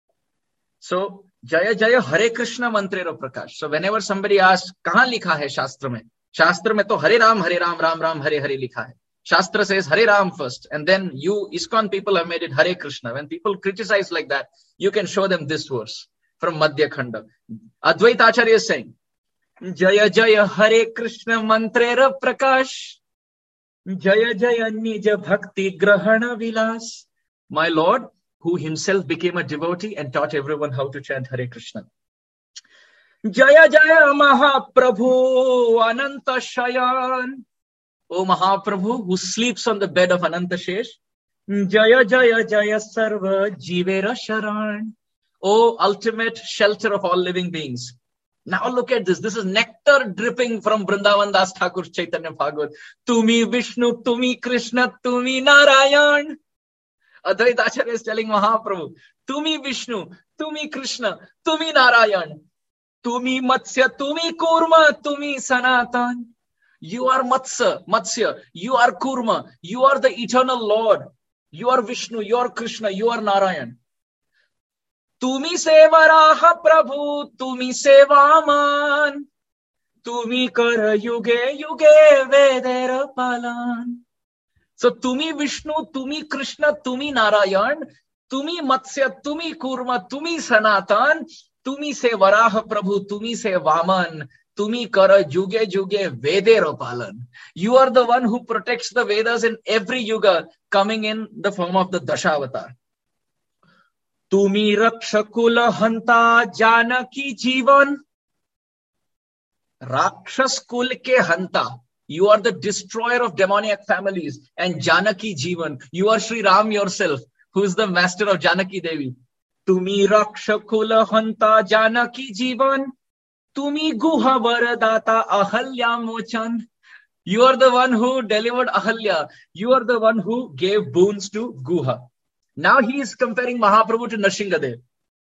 So, Jaya Jaya Hare Krishna Mantrera Prakash. So whenever somebody asks, kahan likha hai Shastra mein? Shastra mein to Hare Ram, Ram Ram, Hare Hare likha hai. Shastra says Hare Ram first, and then you ISKCON people have made it Hare Krishna. When people criticize like that, you can show them this verse from Madhya Khanda. Advaita Acharya is saying, Jaya Jaya Hare Krishna Mantrera Prakash. Jaya Jaya Nija Bhakti Grahana Vilas. My Lord, who himself became a devotee and taught everyone how to chant Hare Krishna. Jaya Jaya Mahaprabhu Ananta Shayan. O Mahaprabhu, who sleeps on the bed of Ananta Shesh. Jaya Jaya Jaya Sarva Jivera Sharan. O ultimate shelter of all living beings. Now look at this. This is nectar dripping from Vrindavan Das Thakur Chaitanya Bhagavat. Tumi Vishnu, Tumi Krishna, Tumi Narayan. Advaita Acharya is telling Mahaprabhu, Tumi Vishnu, Tumi Krishna, Tumi Narayan. Tumi Matsya, Tumi Kurma, Tumi Sanatan. You are Matsya, you are Kurma, you are the eternal Lord. You are Vishnu, you are Krishna, you are Narayan. Tumi sevaraha Prabhu, Tumi sevaman, Tumi kara yuge yuge vedera palan. So Tumi Vishnu, Tumi Krishna, Tumi Narayan, Tumi Matsya, Tumi Kurma, Tumi Sanatan, Tumi se Varaha Prabhu, Tumi se Vaman, Tumi Kara Juge Juge Vedero Palan. You are the one who protects the Vedas in every yuga, coming in the form of the Dashavatar. Tumi Rakshakula Hanta Janaki Jivan. Rakshas Kul ke Hanta. You are the destroyer of demoniac families. And Janaki Jivan. You are Sri Ram yourself, who is the master of Janaki Devi. Tumi Rakshakula Hanta Janaki Jivan. Tumi Guha Varadata Ahalya Mochan. You are the one who delivered Ahalya. You are the one who gave boons to Guha. Now he is comparing Mahaprabhu to Nrsingadev.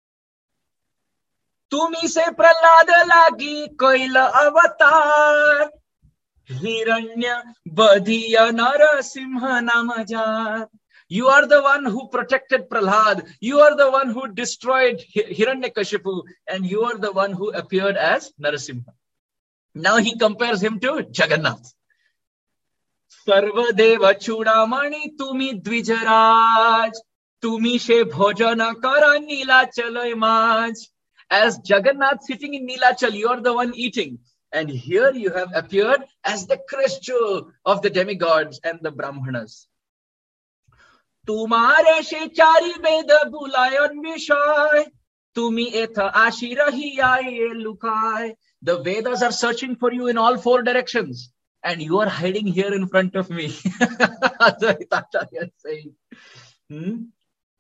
Tumi se Prahlad lagi koila avatar. Hiranya Badhiya Narasimha Namajar. You are the one who protected Prahlad. You are the one who destroyed Hiranyakashipu. And you are the one who appeared as Narasimha. Now he compares him to Jagannath. Sarvadeva Chudamani Tumi Dvijaraj. Tumi she Bhojana Kara Nilachalai Maj. As Jagannath sitting in Nilachal, you are the one eating. And here you have appeared as the Krishna of the demigods and the Brahmanas. Tumare she chari veda bulayon vishay. Tumi etha ashirahi aaye lukai. The Vedas are searching for you in all four directions. And you are hiding here in front of me. Advaita Acharya is saying.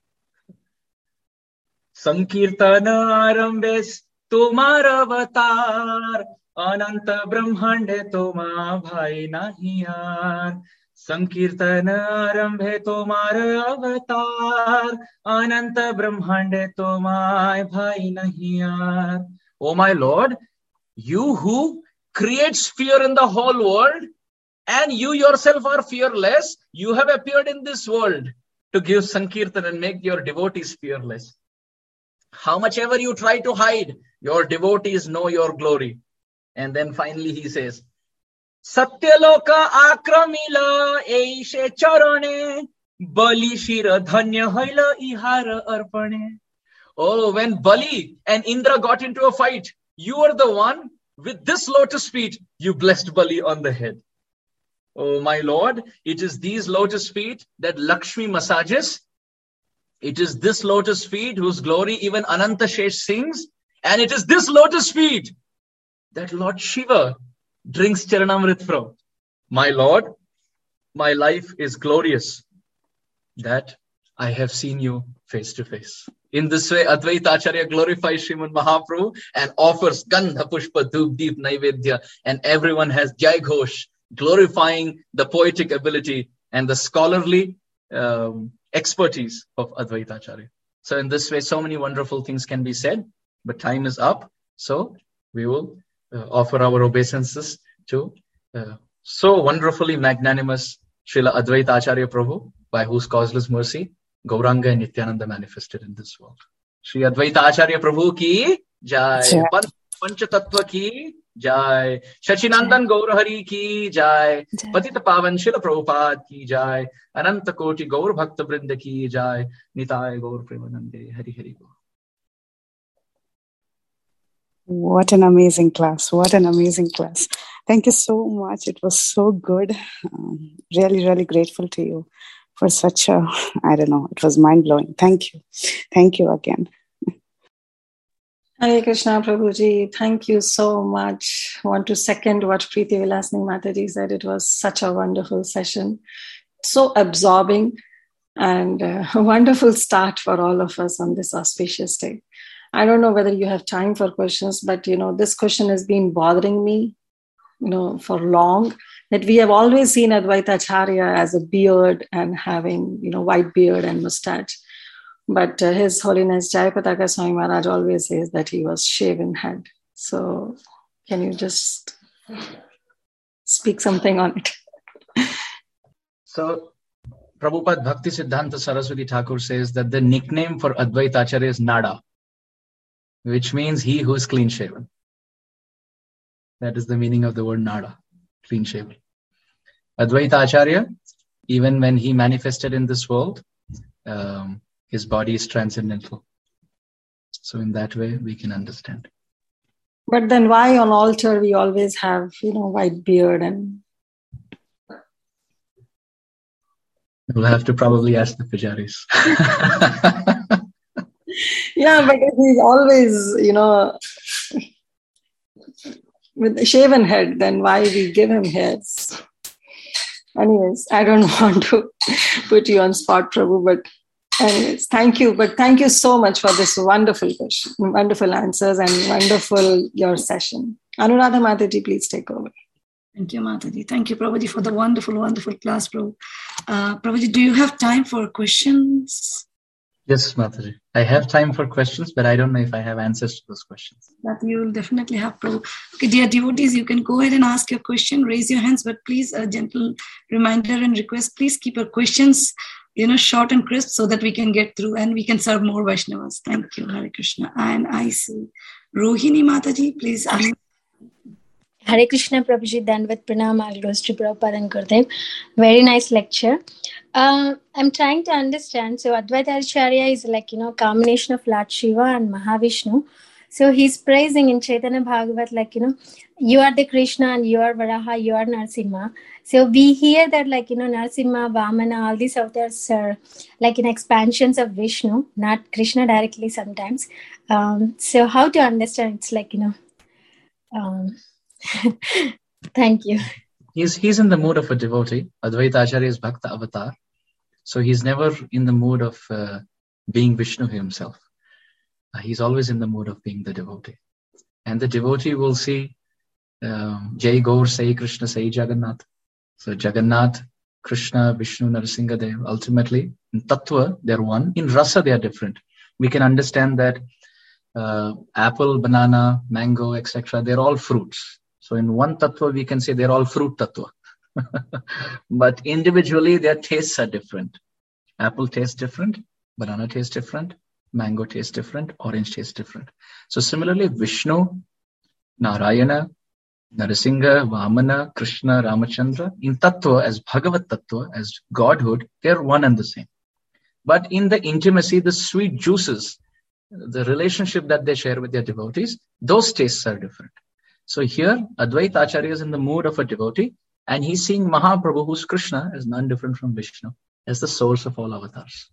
Sankirtana arambes tumar avatar. Ananta Brahmande Toma Bhai Nahiyar. Sankirtana Arambhe Tomar Avatar. Ananta Brahmande Toma Bhai Nahiyar. Oh my Lord, you who creates fear in the whole world, and you yourself are fearless, you have appeared in this world to give Sankirtan and make your devotees fearless. How much ever you try to hide, your devotees know your glory. And then finally he says, Satyaloka akramila eishe charane bali shira dhanya haila ihara arpane. Oh, when Bali and Indra got into a fight, you are the one with this lotus feet, you blessed Bali on the head. Oh my Lord, it is these lotus feet that Lakshmi massages. It is this lotus feet whose glory even Ananta Shesh sings. And it is this lotus feet that Lord Shiva drinks Charanamrit from. My Lord, my life is glorious that I have seen you face to face. In this way, Advaita Acharya glorifies Srimad Mahaprabhu and offers Gandha Pushpa Dhub Deep Naivedya, and everyone has Jai Ghosh, glorifying the poetic ability and the scholarly expertise of Advaita Acharya. So in this way, so many wonderful things can be said, but time is up. So we will offer our obeisances to so wonderfully magnanimous Srila Advaita Acharya Prabhu, by whose causeless mercy Gauranga and Nityananda manifested in this world. Shri Advaita Acharya Prabhu ki jai, Pancha Tattva ki jai, Shachinandan Gaurahari ki jai, Patita Pavan Srila Prabhupada ki jai, Ananta Koti Gaur Bhakta Vrinda ki jai, Nitai Gaur Premanande, Hari Hari Gaur. What an amazing class. What an amazing class. Thank you so much. It was so good. Really, really grateful to you for such a, I don't know, it was mind-blowing. Thank you. Thank you again. Hare Krishna Prabhuji. Thank you so much. I want to second what Preeti Vilasni Mataji said. It was such a wonderful session. So absorbing and a wonderful start for all of us on this auspicious day. I don't know whether you have time for questions, but, this question has been bothering me, for long, that we have always seen Advaita Acharya as a beard and having, white beard and mustache. But His Holiness Jayapataka Swami Maharaj always says that he was shaven head. So can you just speak something on it? So Prabhupada Bhakti Siddhanta Saraswati Thakur says that the nickname for Advaita Acharya is Nada, which means he who is clean shaven. That is the meaning of the word Nada, clean shaven. Advaita Acharya even when he manifested in this world, his body is transcendental. So in that way, we can understand. But then why on altar we always have, white beard and... We'll have to probably ask the pujaris. Yeah, but he's always, with a shaven head, then why we give him hairs? Anyways, I don't want to put you on spot, Prabhu, but anyways, thank you. But thank you so much for this wonderful question, wonderful answers, and wonderful your session. Anuradha Mataji, please take over. Thank you, Mataji. Thank you, Prabhuji, for the wonderful, wonderful class, Prabhu. Prabhuji, do you have time for questions? Yes, Mataji. I have time for questions, but I don't know if I have answers to those questions. That you will definitely have, Prabhu. Okay, dear devotees, you can go ahead and ask your question, raise your hands, but please, a gentle reminder and request, please keep your questions, short and crisp so that we can get through and we can serve more Vaishnavas. Thank you, Hare Krishna. And I see Rohini Mataji, please. Hare Krishna, Prabhuji, Dandavat Pranam, all goes to Prabhupada and Gurudev. Very nice lecture. I'm trying to understand. So Advaita Acharya is like, combination of Lord Shiva and Mahavishnu. So he's praising in Chaitanya Bhagavat, like, you are the Krishna and you are Varaha, you are Narasimha. So we hear that, like, Narasimha, Vamana, all these avatars are like in expansions of Vishnu, not Krishna directly sometimes. So how to understand? It's like, thank you. He's in the mood of a devotee. Advaita Acharya is Bhakta Avatar. So he's never in the mood of being Vishnu himself. He's always in the mood of being the devotee. And the devotee will see Jai Gaur, Sai Krishna, Sai Jagannath. So Jagannath, Krishna, Vishnu, Narasimha, ultimately in Tattva, they're one. In Rasa, they are different. We can understand that apple, banana, mango, etc., they're all fruits. So in one Tattva, we can say they're all fruit Tattva. But individually, their tastes are different. Apple tastes different, banana tastes different, mango tastes different, orange tastes different. So similarly, Vishnu, Narayana, Narasimha, Vamana, Krishna, Ramachandra, in Tattva, as Bhagavat Tattva, as Godhood, they're one and the same. But in the intimacy, the sweet juices, the relationship that they share with their devotees, those tastes are different. So here, Advaita Acharya is in the mood of a devotee, and he's seeing Mahaprabhu, who's Krishna, as none different from Vishnu, as the source of all avatars.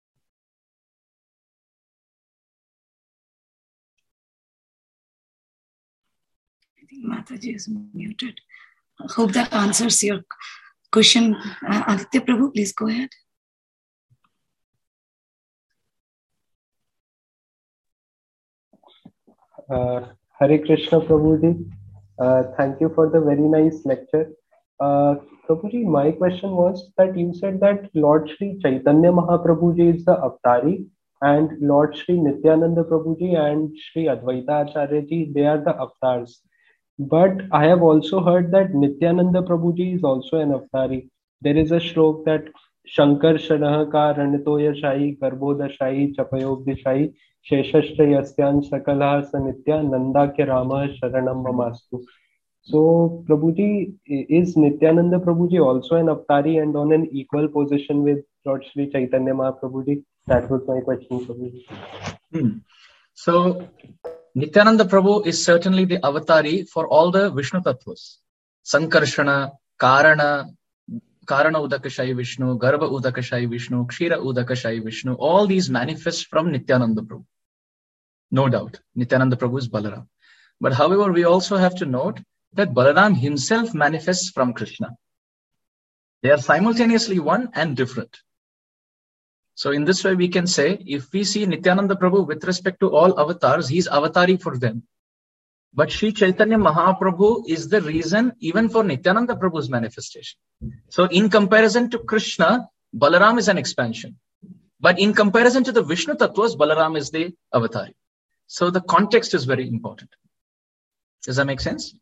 I think Mataji is muted. I hope that answers your question. Aditya Prabhu, please go ahead. Hare Krishna, Prabhuji. Thank you for the very nice lecture. Prabhuji, my question was that you said that Lord Sri Chaitanya Mahaprabhuji is the Avatari, and Lord Sri Nityananda Prabhuji and Sri Advaita Acharya Ji, they are the avatars. But I have also heard that Nityananda Prabhuji is also an Avatari. There is a shlok that Shankar Shanah Ka Ranitoya Shahi Garbhodashahi Chapayogdishahi Sheshashtra Yasyan Sakalaha Sanitya Nandakya Rama Sharanam Mamastu. So Prabhuji, is Nityananda Prabhuji also an Avatari and on an equal position with Lord Sri Chaitanya Mahaprabhuji? That was my question, Prabhuji. So Nityananda Prabhu is certainly the Avatari for all the Vishnu Tattvas. Sankarshana, Karana Udakashayi Vishnu, Garbha Udakashayi Vishnu, Kshira Udakashayi Vishnu, all these manifest from Nityananda Prabhu. No doubt, Nityananda Prabhu is Balaram. But however, we also have to note that Balaram himself manifests from Krishna. They are simultaneously one and different. So in this way, we can say, if we see Nityananda Prabhu with respect to all avatars, he is Avatari for them. But Sri Chaitanya Mahaprabhu is the reason even for Nityananda Prabhu's manifestation. So in comparison to Krishna, Balaram is an expansion. But in comparison to the Vishnu Tattvas, Balaram is the Avatari. So the context is very important. Does that make sense?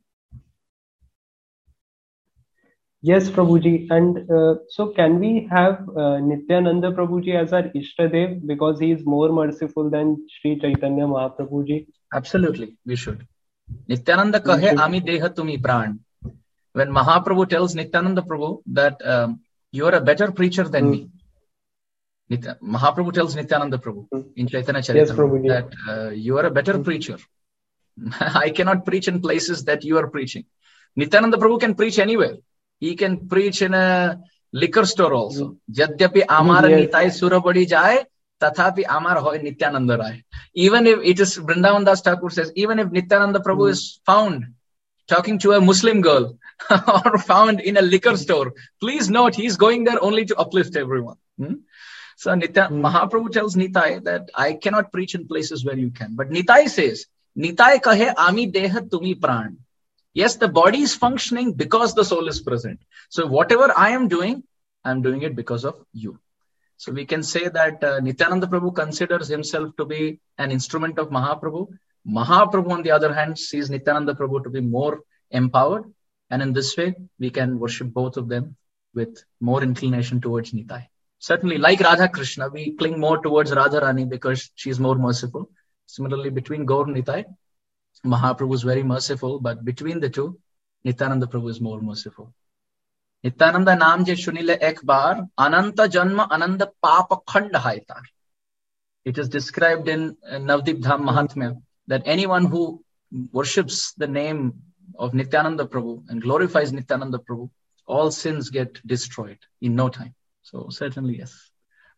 Yes, Prabhuji. And so can we have Nityananda Prabhuji as our Ishtadev because he is more merciful than Sri Chaitanya Mahaprabhuji? Absolutely, we should. Nityananda kahe ami deha tumi pran. When Mahaprabhu tells Nityananda Prabhu that You are a better preacher than me. Mahaprabhu tells Nityananda Prabhu in Chaitanya Charitamrita that you are a better preacher. I cannot preach in places that you are preaching. Nityananda Prabhu can preach anywhere. He can preach in a liquor store also. Jadyapi amar nitai surabadi jai, tathapi amar hoy Nityananda Rai. Even if it is, Vrindavan Das Thakur says, even if Nityananda Prabhu is found talking to a Muslim girl or found in a liquor store, please note he is going there only to uplift everyone. So Mahaprabhu tells Nitai that I cannot preach in places where you can. But Nitai says, Nitai kahe ami deha tumi pran. Yes, the body is functioning because the soul is present. So whatever I am doing it because of you. So we can say that Nityananda Prabhu considers himself to be an instrument of Mahaprabhu. Mahaprabhu, on the other hand, sees Nityananda Prabhu to be more empowered. And in this way, we can worship both of them with more inclination towards Nitai. Certainly, like Radha Krishna, we cling more towards Radharani because she is more merciful. Similarly, between Gaur and Nitai, Mahaprabhu is very merciful, but between the two, Nityananda Prabhu is more merciful. Nityananda naam je shunile ek bar, ananta janma ananda papa khanda haitar. It is described in Navadip Dham Mahatmya that anyone who worships the name of Nityananda Prabhu and glorifies Nityananda Prabhu, all sins get destroyed in no time. So certainly, yes.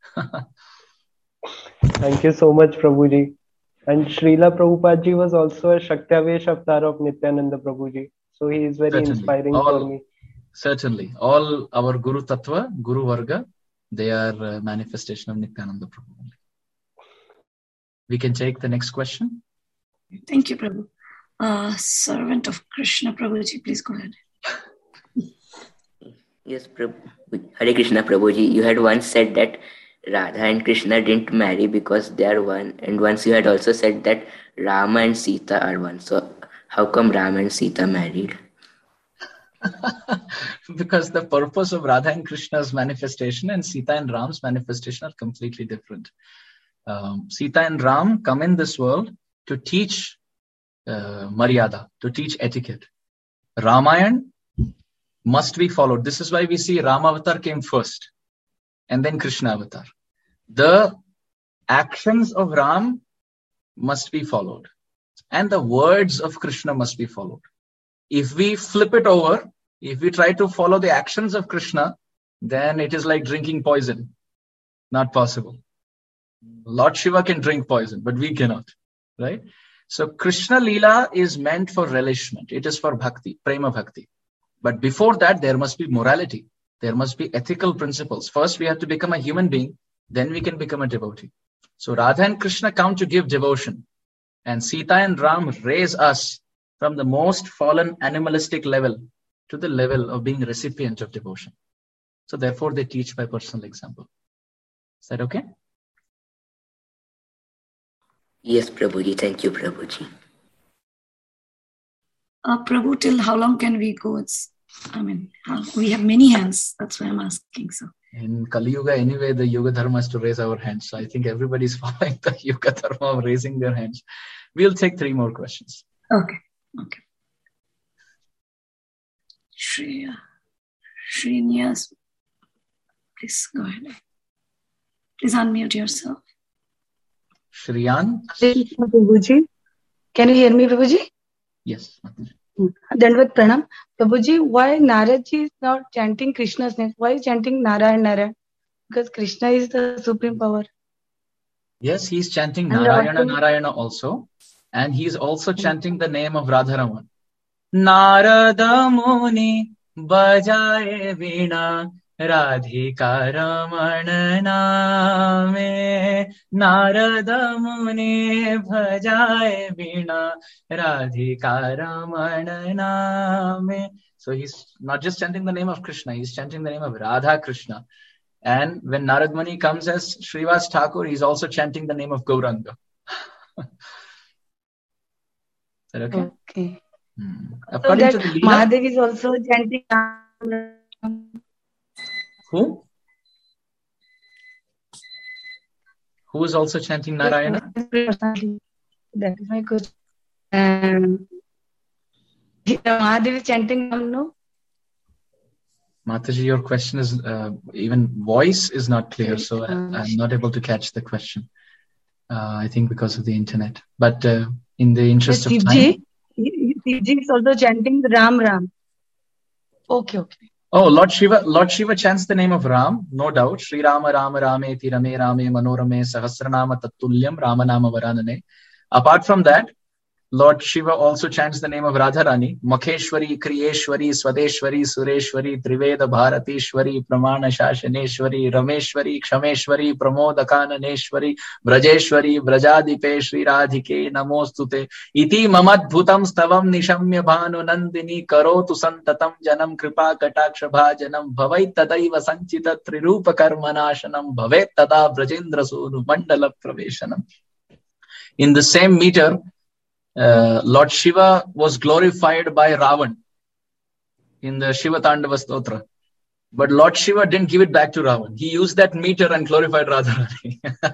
Thank you so much, Prabhuji. And Srila Prabhupada ji was also a Shaktavesh avatar of Nityananda Prabhuji. So he is very inspiring for me. Certainly. All our Guru Tattva, Guru Varga, they are manifestation of Nityananda Prabhu. We can take the next question. Thank you, Prabhu. Servant of Krishna, Prabhuji, please go ahead. Yes, Prabhu. Hare Krishna, Prabhuji. You had once said that Radha and Krishna didn't marry because they are one. And once you had also said that Rama and Sita are one. So how come Rama and Sita married? Because the purpose of Radha and Krishna's manifestation and Sita and Ram's manifestation are completely different. Sita and Ram come in this world to teach Maryada, to teach etiquette. Ramayana must be followed. This is why we see Rama Avatar came first and then Krishna Avatar. The actions of Ram must be followed and the words of Krishna must be followed. If we flip it over, if we try to follow the actions of Krishna, then it is like drinking poison. Not possible. Lord Shiva can drink poison, but we cannot, right? So Krishna Leela is meant for relishment. It is for bhakti, prema bhakti. But before that, there must be morality. There must be ethical principles. First, we have to become a human being. Then we can become a devotee. So Radha and Krishna come to give devotion. And Sita and Ram raise us from the most fallen animalistic level to the level of being recipient of devotion. So therefore, they teach by personal example. Is that okay? Yes, Prabhuji. Thank you, Prabhuji. Prabhu, till how long can we go? We have many hands. That's why I'm asking. So in Kali Yuga, anyway, the Yuga Dharma is to raise our hands. So I think everybody's following the Yuga Dharma of raising their hands. We'll take 3 more questions. Okay. Sriniyas, please go ahead. Please unmute yourself. Shriyan? Prabhuji. Can you hear me, Prabhuji? Yes. Dandvat Pranam. Prabhuji, why Naradji is not chanting Krishna's name? Why is chanting Narayana? Because Krishna is the supreme power. Yes, he's chanting Narayana also. And he's also chanting the name of Radharaman. Narada Muni Bajaye Veena Radhika Ramana Name. Narada Muni Bajaye Veena Radhika Ramana Name. So he's not just chanting the name of Krishna, he's chanting the name of Radha Krishna. And when Narad Muni comes as Srivas Thakur, he's also chanting the name of Gauranga. Is that okay? Okay. According so to the Leela, Mahadev is also chanting. Who? Who is also chanting Narayana? That is my question. Mahadev is chanting, no? Mataji, your question is even voice is not clear, so I'm not able to catch the question. I think because of the internet. But in the interest of time, Shivji is also chanting Ram Ram. Okay. Oh, Lord Shiva chants the name of Ram, no doubt. Sri Rama Rama Rameti Rame Rame Manorame Sahasranama Tattulyam Ramanama Varanane. Apart from that, Lord Shiva also chants the name of Radharani, Makheshwari, Kriyeshwari, Swadeshwari, Sureshwari, Triveda Bharatishwari, Pramana Shashaneshwari, Rameshwari, Kshameshwari, Pramodakananeshwari, Brajeshwari, Brajadipe, Shri Radhike, Namostute, Iti Mamadbhutam Stavam Nishamya Bhanu Nandini, Karotu Santatam Janam Kripa Kataksha Bhajanam, Bhavait Tadaiva Sanchita Trirupa Karmanashanam, Bhavet Tada Brajendra Sunu Mandala Praveshanam. In the same meter, Lord Shiva was glorified by Ravan in the Shiva Tandava Stotra. But Lord Shiva didn't give it back to Ravan. He used that meter and glorified Radharani.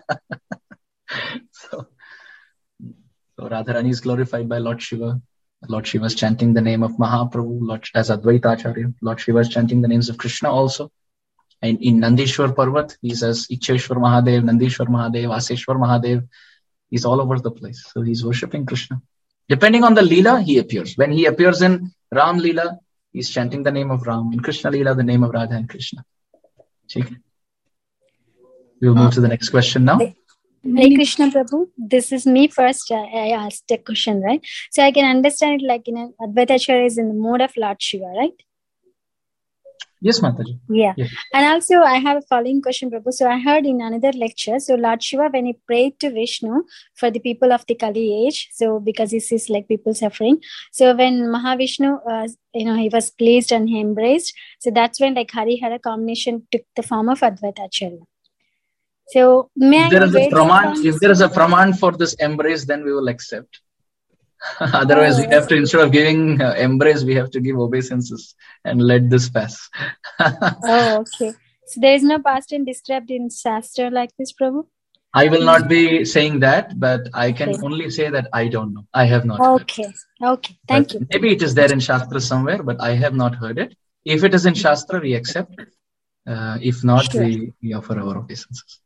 so Radharani is glorified by Lord Shiva. Lord Shiva is chanting the name of Mahaprabhu as Advaita Acharya. Lord Shiva is chanting the names of Krishna also. And in Nandishwar Parvat, he says Icheshwar Mahadev, Nandishwar Mahadev, Aseshwar Mahadev. He's all over the place. So he's worshipping Krishna. Depending on the Leela, he appears. When he appears in Ram Leela, he's chanting the name of Ram. In Krishna Leela, the name of Radha and Krishna. Okay. We'll move to the next question now. Hare Krishna Prabhu, this is me first. I asked a question, right? So I can understand it like, Advaita Acharya is in the mode of Lord Shiva, right? Yes, Mataji. Yeah. Yes. And also I have a following question, Prabhu. So I heard in another lecture, so Lord Shiva, when he prayed to Vishnu for the people of the Kali age, so because he sees like people suffering. So when Mahavishnu, he was pleased and he embraced. So that's when like Harihara combination took the form of Advaita Acharya. So if there is a praman for this embrace, then we will accept. Otherwise, we have to, instead of giving embrace, we have to give obeisances and let this pass. Okay. So there is no past tense described in Shastra like this, Prabhu? I will not be saying that, but I can only say that I don't know. I have not heard. Okay. Thank you. Maybe it is there in Shastra somewhere, but I have not heard it. If it is in Shastra, we accept. If not, we offer our obeisances.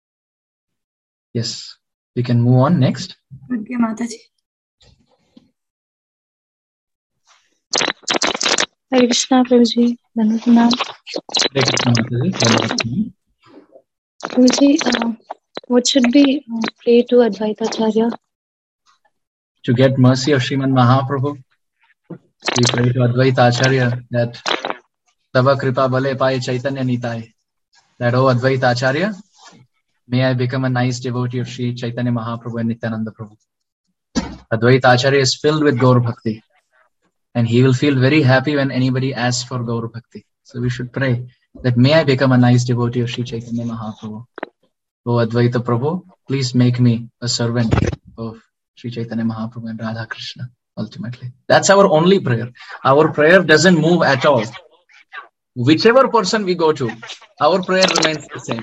Yes. We can move on next. Okay, Mataji. Hare Krishna, Prabhuji. Hare Krishna, Mataji. Prabhuji, what should we pray to Advaita Acharya? To get mercy of Sriman Mahaprabhu, we pray to Advaita Acharya that Tava Kripa Bale Pai Chaitanya Nitai. That, oh Advaita Acharya, may I become a nice devotee of Sri Chaitanya Mahaprabhu and Nityananda Prabhu. Advaita Acharya is filled with Gaur Bhakti. And he will feel very happy when anybody asks for Gaur Bhakti. So we should pray that may I become a nice devotee of Sri Chaitanya Mahaprabhu. O Advaita Prabhu, please make me a servant of Sri Chaitanya Mahaprabhu and Radha Krishna, ultimately. That's our only prayer. Our prayer doesn't move at all. Whichever person we go to, our prayer remains the same.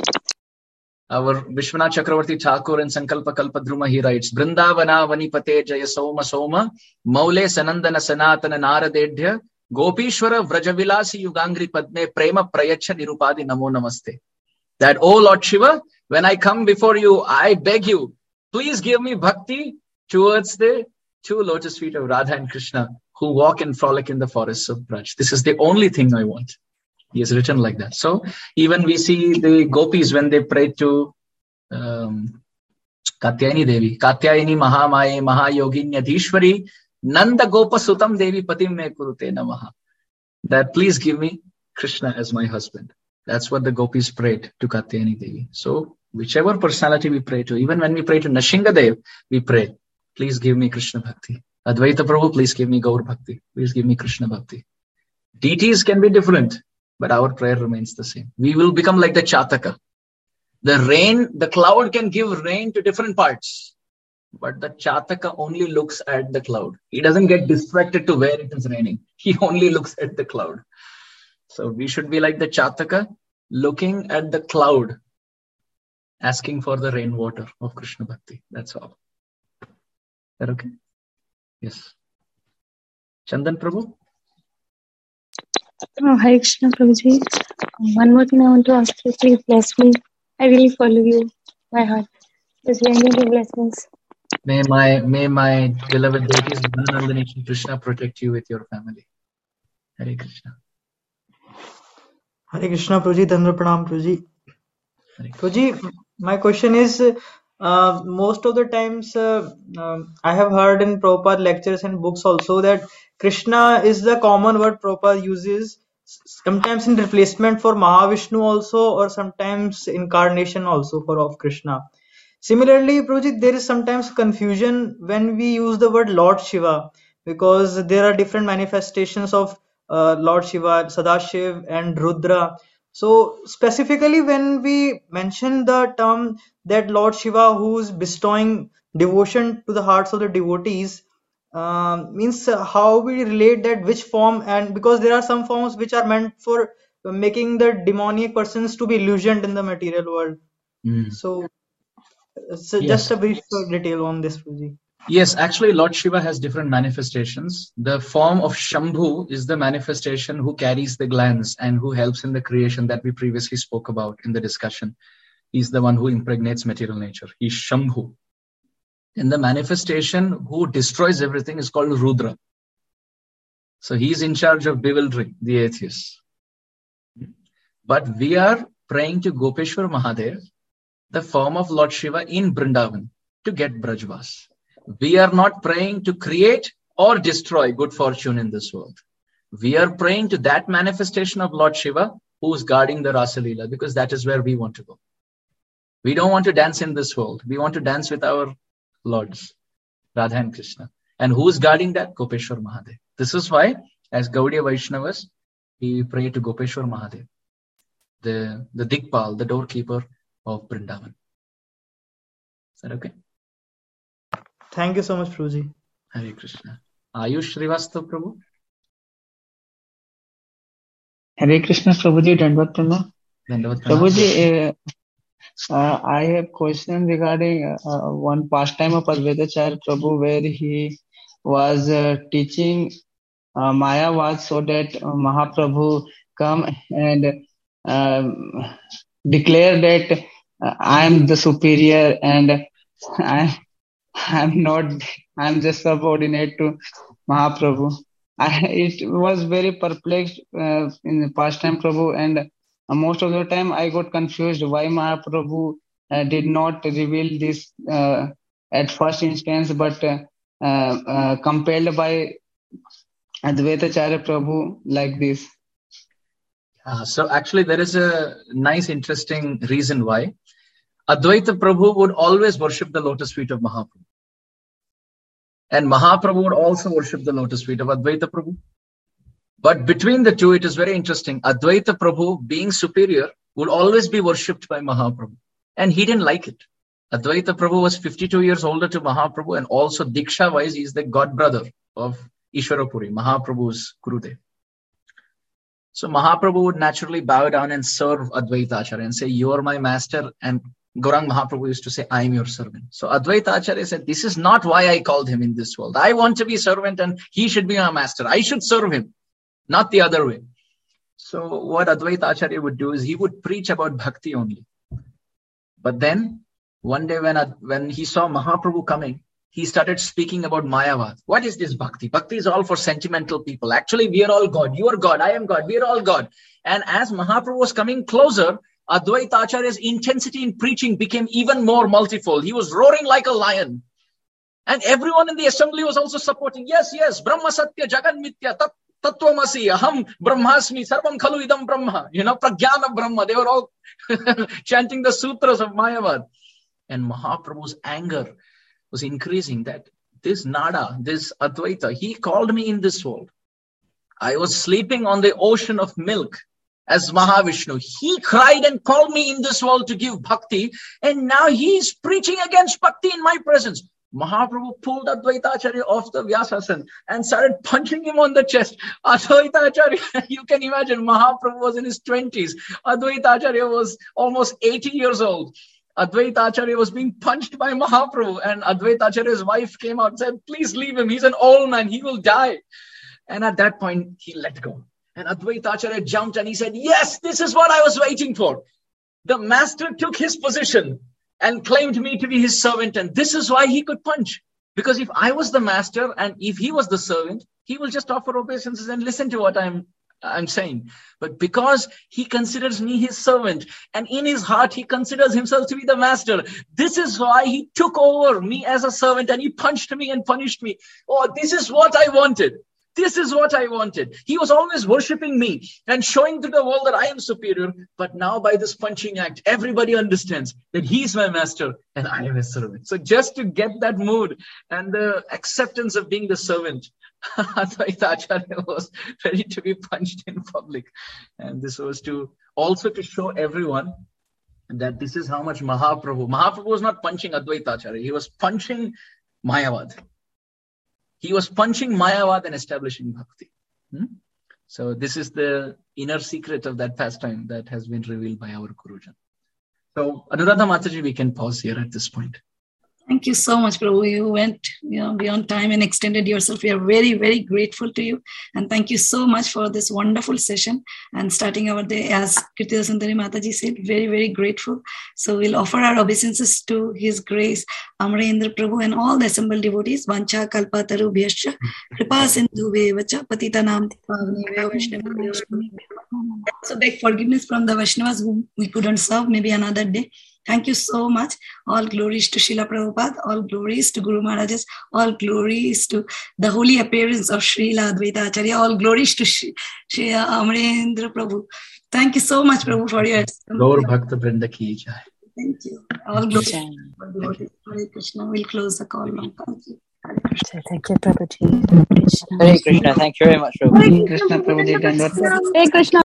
Our Vishwanath Chakravarti Thakur in Sankalpa Kalpadhruma, he writes, Vrindavana Vanipate Jaya Soma Soma, Maule Sanandana Sanatana Naradedhya, Gopishwara Vrajavilasi Yugangri Padme Prema Prayacha Nirupadi Namo Namaste. That, oh Lord Shiva, when I come before you, I beg you, please give me bhakti towards the two lotus feet of Radha and Krishna who walk and frolic in the forests of Braj. This is the only thing I want. He has written like that. So even we see the gopis when they pray to Katyayani Devi, Katyayani Mahamaye Mahayoginyadhishwari, Nanda Gopa Sutam Devi Patim Me Kurute Namaha. That please give me Krishna as my husband. That's what the gopis prayed to Katyayani Devi. So whichever personality we pray to, even when we pray to Nashinga Dev, we pray, please give me Krishna Bhakti. Advaita Prabhu, please give me Gaur Bhakti. Please give me Krishna Bhakti. Deities can be different, but our prayer remains the same. We will become like the Chataka. The cloud can give rain to different parts, but the Chataka only looks at the cloud. He doesn't get distracted to where it is raining. He only looks at the cloud. So we should be like the Chataka, looking at the cloud, asking for the rainwater of Krishna Bhakti. That's all. Is that okay? Yes. Chandan Prabhu? Hare Krishna Prabhuji. One more thing I want to ask you, please bless me. I really follow you by heart. Just really give blessings. May my beloved deities Nandini Shri Krishna protect you with your family. Hare Krishna. Hare Krishna Prabhuji, Dhanva Pranam Prabhuji. Prabhuji, my question is, most of the times I have heard in Prabhupada lectures and books also that Krishna is the common word Prabhupada uses, sometimes in replacement for Mahavishnu also, or sometimes incarnation also for of Krishna. Similarly, Prabhuji, there is sometimes confusion when we use the word Lord Shiva, because there are different manifestations of Lord Shiva, Sadashiv and Rudra. So specifically when we mention the term that Lord Shiva who is bestowing devotion to the hearts of the devotees, means how we relate that, which form, and because there are some forms which are meant for making the demonic persons to be illusioned in the material world. So Yes. just a brief detail on this, Prabhuji. Yes, actually Lord Shiva has different manifestations. The form of Shambhu is the manifestation who carries the glands and who helps in the creation that we previously spoke about in the discussion. He's the one who impregnates material nature. He's Shambhu. And the manifestation who destroys everything is called Rudra. So he's in charge of bewildering the atheists. But we are praying to Gopeshwar Mahadev, the form of Lord Shiva in Vrindavan, to get Brajvas. We are not praying to create or destroy good fortune in this world. We are praying to that manifestation of Lord Shiva who is guarding the Rasa Leela, because that is where we want to go. We don't want to dance in this world. We want to dance with our lords, Radha and Krishna. And who is guarding that? Gopeshwar Mahadev. This is why, as Gaudiya Vaishnavas, we pray to Gopeshwar Mahadev, the Dikpal, the doorkeeper of Vrindavan. Is that okay? Thank you so much, Prabhuji. Hare Krishna. Ayush Srivastav Prabhu. Hare Krishna Prabhuji, Dandvat Pranam. Prabhuji, I have question regarding one pastime of Advaitacharya Prabhu where he was teaching Mayavad so that Mahaprabhu come and declare that I am the superior and I'm not, I'm just subordinate to Mahaprabhu. It was very perplexed in the pastime Prabhu, and most of the time I got confused why Mahaprabhu did not reveal this at first instance, but compelled by Advaitacharya Prabhu like this. So actually there is a nice interesting reason why. Advaita Prabhu would always worship the lotus feet of Mahaprabhu. And Mahaprabhu would also worship the lotus feet of Advaita Prabhu. But between the two, it is very interesting. Advaita Prabhu, being superior, would always be worshipped by Mahaprabhu. And he didn't like it. Advaita Prabhu was 52 years older to Mahaprabhu, and also Diksha-wise, he is the god brother of Ishwarapuri, Mahaprabhu's Gurudev. So Mahaprabhu would naturally bow down and serve Advaita Acharya and say, you are my master, and Gauranga Mahaprabhu used to say, I am your servant. So Advaita Acharya said, this is not why I called him in this world. I want to be servant and he should be my master. I should serve him, not the other way. So what Advaita Acharya would do is he would preach about bhakti only. But then one day when he saw Mahaprabhu coming, he started speaking about Mayavad. What is this bhakti? Bhakti is all for sentimental people. Actually, we are all God. You are God. I am God. We are all God. And as Mahaprabhu was coming closer, Advaita Acharya's intensity in preaching became even more multifold. He was roaring like a lion. And everyone in the assembly was also supporting. Yes, yes, Brahma Satya Jagan Mithya Tattvamasi Aham Brahmasmi Sarvam Khalu Idam Brahma. Pragyana Brahma. They were all chanting the sutras of Mayavad. And Mahaprabhu's anger was increasing that this Nada, this Advaita, he called me in this world. I was sleeping on the ocean of milk as Mahavishnu. He cried and called me in this world to give bhakti, and now he is preaching against bhakti in my presence. Mahaprabhu pulled Advaita Acharya off the Vyasasana and started punching him on the chest. Advaita Acharya, you can imagine, Mahaprabhu was in his 20s. Advaita Acharya was almost 80 years old. Advaita Acharya was being punched by Mahaprabhu, and Advaita Acharya's wife came out and said, please leave him. He's an old man. He will die. And at that point, he let go. And Advaita Acharya jumped and he said, yes, this is what I was waiting for. The master took his position and claimed me to be his servant. And this is why he could punch. Because if I was the master and if he was the servant, he will just offer obeisances and listen to what I'm saying. But because he considers me his servant and in his heart he considers himself to be the master, this is why he took over me as a servant and he punched me and punished me. Oh, this is what I wanted. This is what I wanted. He was always worshipping me and showing to the world that I am superior. But now by this punching act, everybody understands that he's my master and I am his servant. So just to get that mood and the acceptance of being the servant, Advaita Acharya was ready to be punched in public. And this was to show everyone that this is how much Mahaprabhu was not punching Advaita Acharya. He was punching Mayavad. He was punching Mayavad and establishing bhakti. So this is the inner secret of that pastime that has been revealed by our Gurujan. So Anuradha Mataji, we can pause here at this point. Thank you so much, Prabhu. You went beyond time and extended yourself. We are very, very grateful to you. And thank you so much for this wonderful session and starting our day, as Kirtida Sundari Mataji said, very, very grateful. So we'll offer our obeisances to His Grace, Amarendra Prabhu, and all the assembled devotees. Vancha kalpa taru bhyascha, kripa sindhu vevacha, patita nam Vaishnava. So beg forgiveness from the Vaishnavas whom we couldn't serve, maybe another day. Thank you so much. All glories to Srila Prabhupada, all glories to Guru Maharajas, all glories to the holy appearance of Srila Advaita Acharya, all glories to Sri Amarendra Prabhu. Thank you so much, Prabhu, for your Gaur Bhakta Vrinda ki jai. Thank you. All glories. Hare Krishna. We'll close the call now. Thank you. Thank you, Prabhuji. Hare Krishna. Thank you very much, Prabhuji. Krishna Prabhuji. Hare Krishna.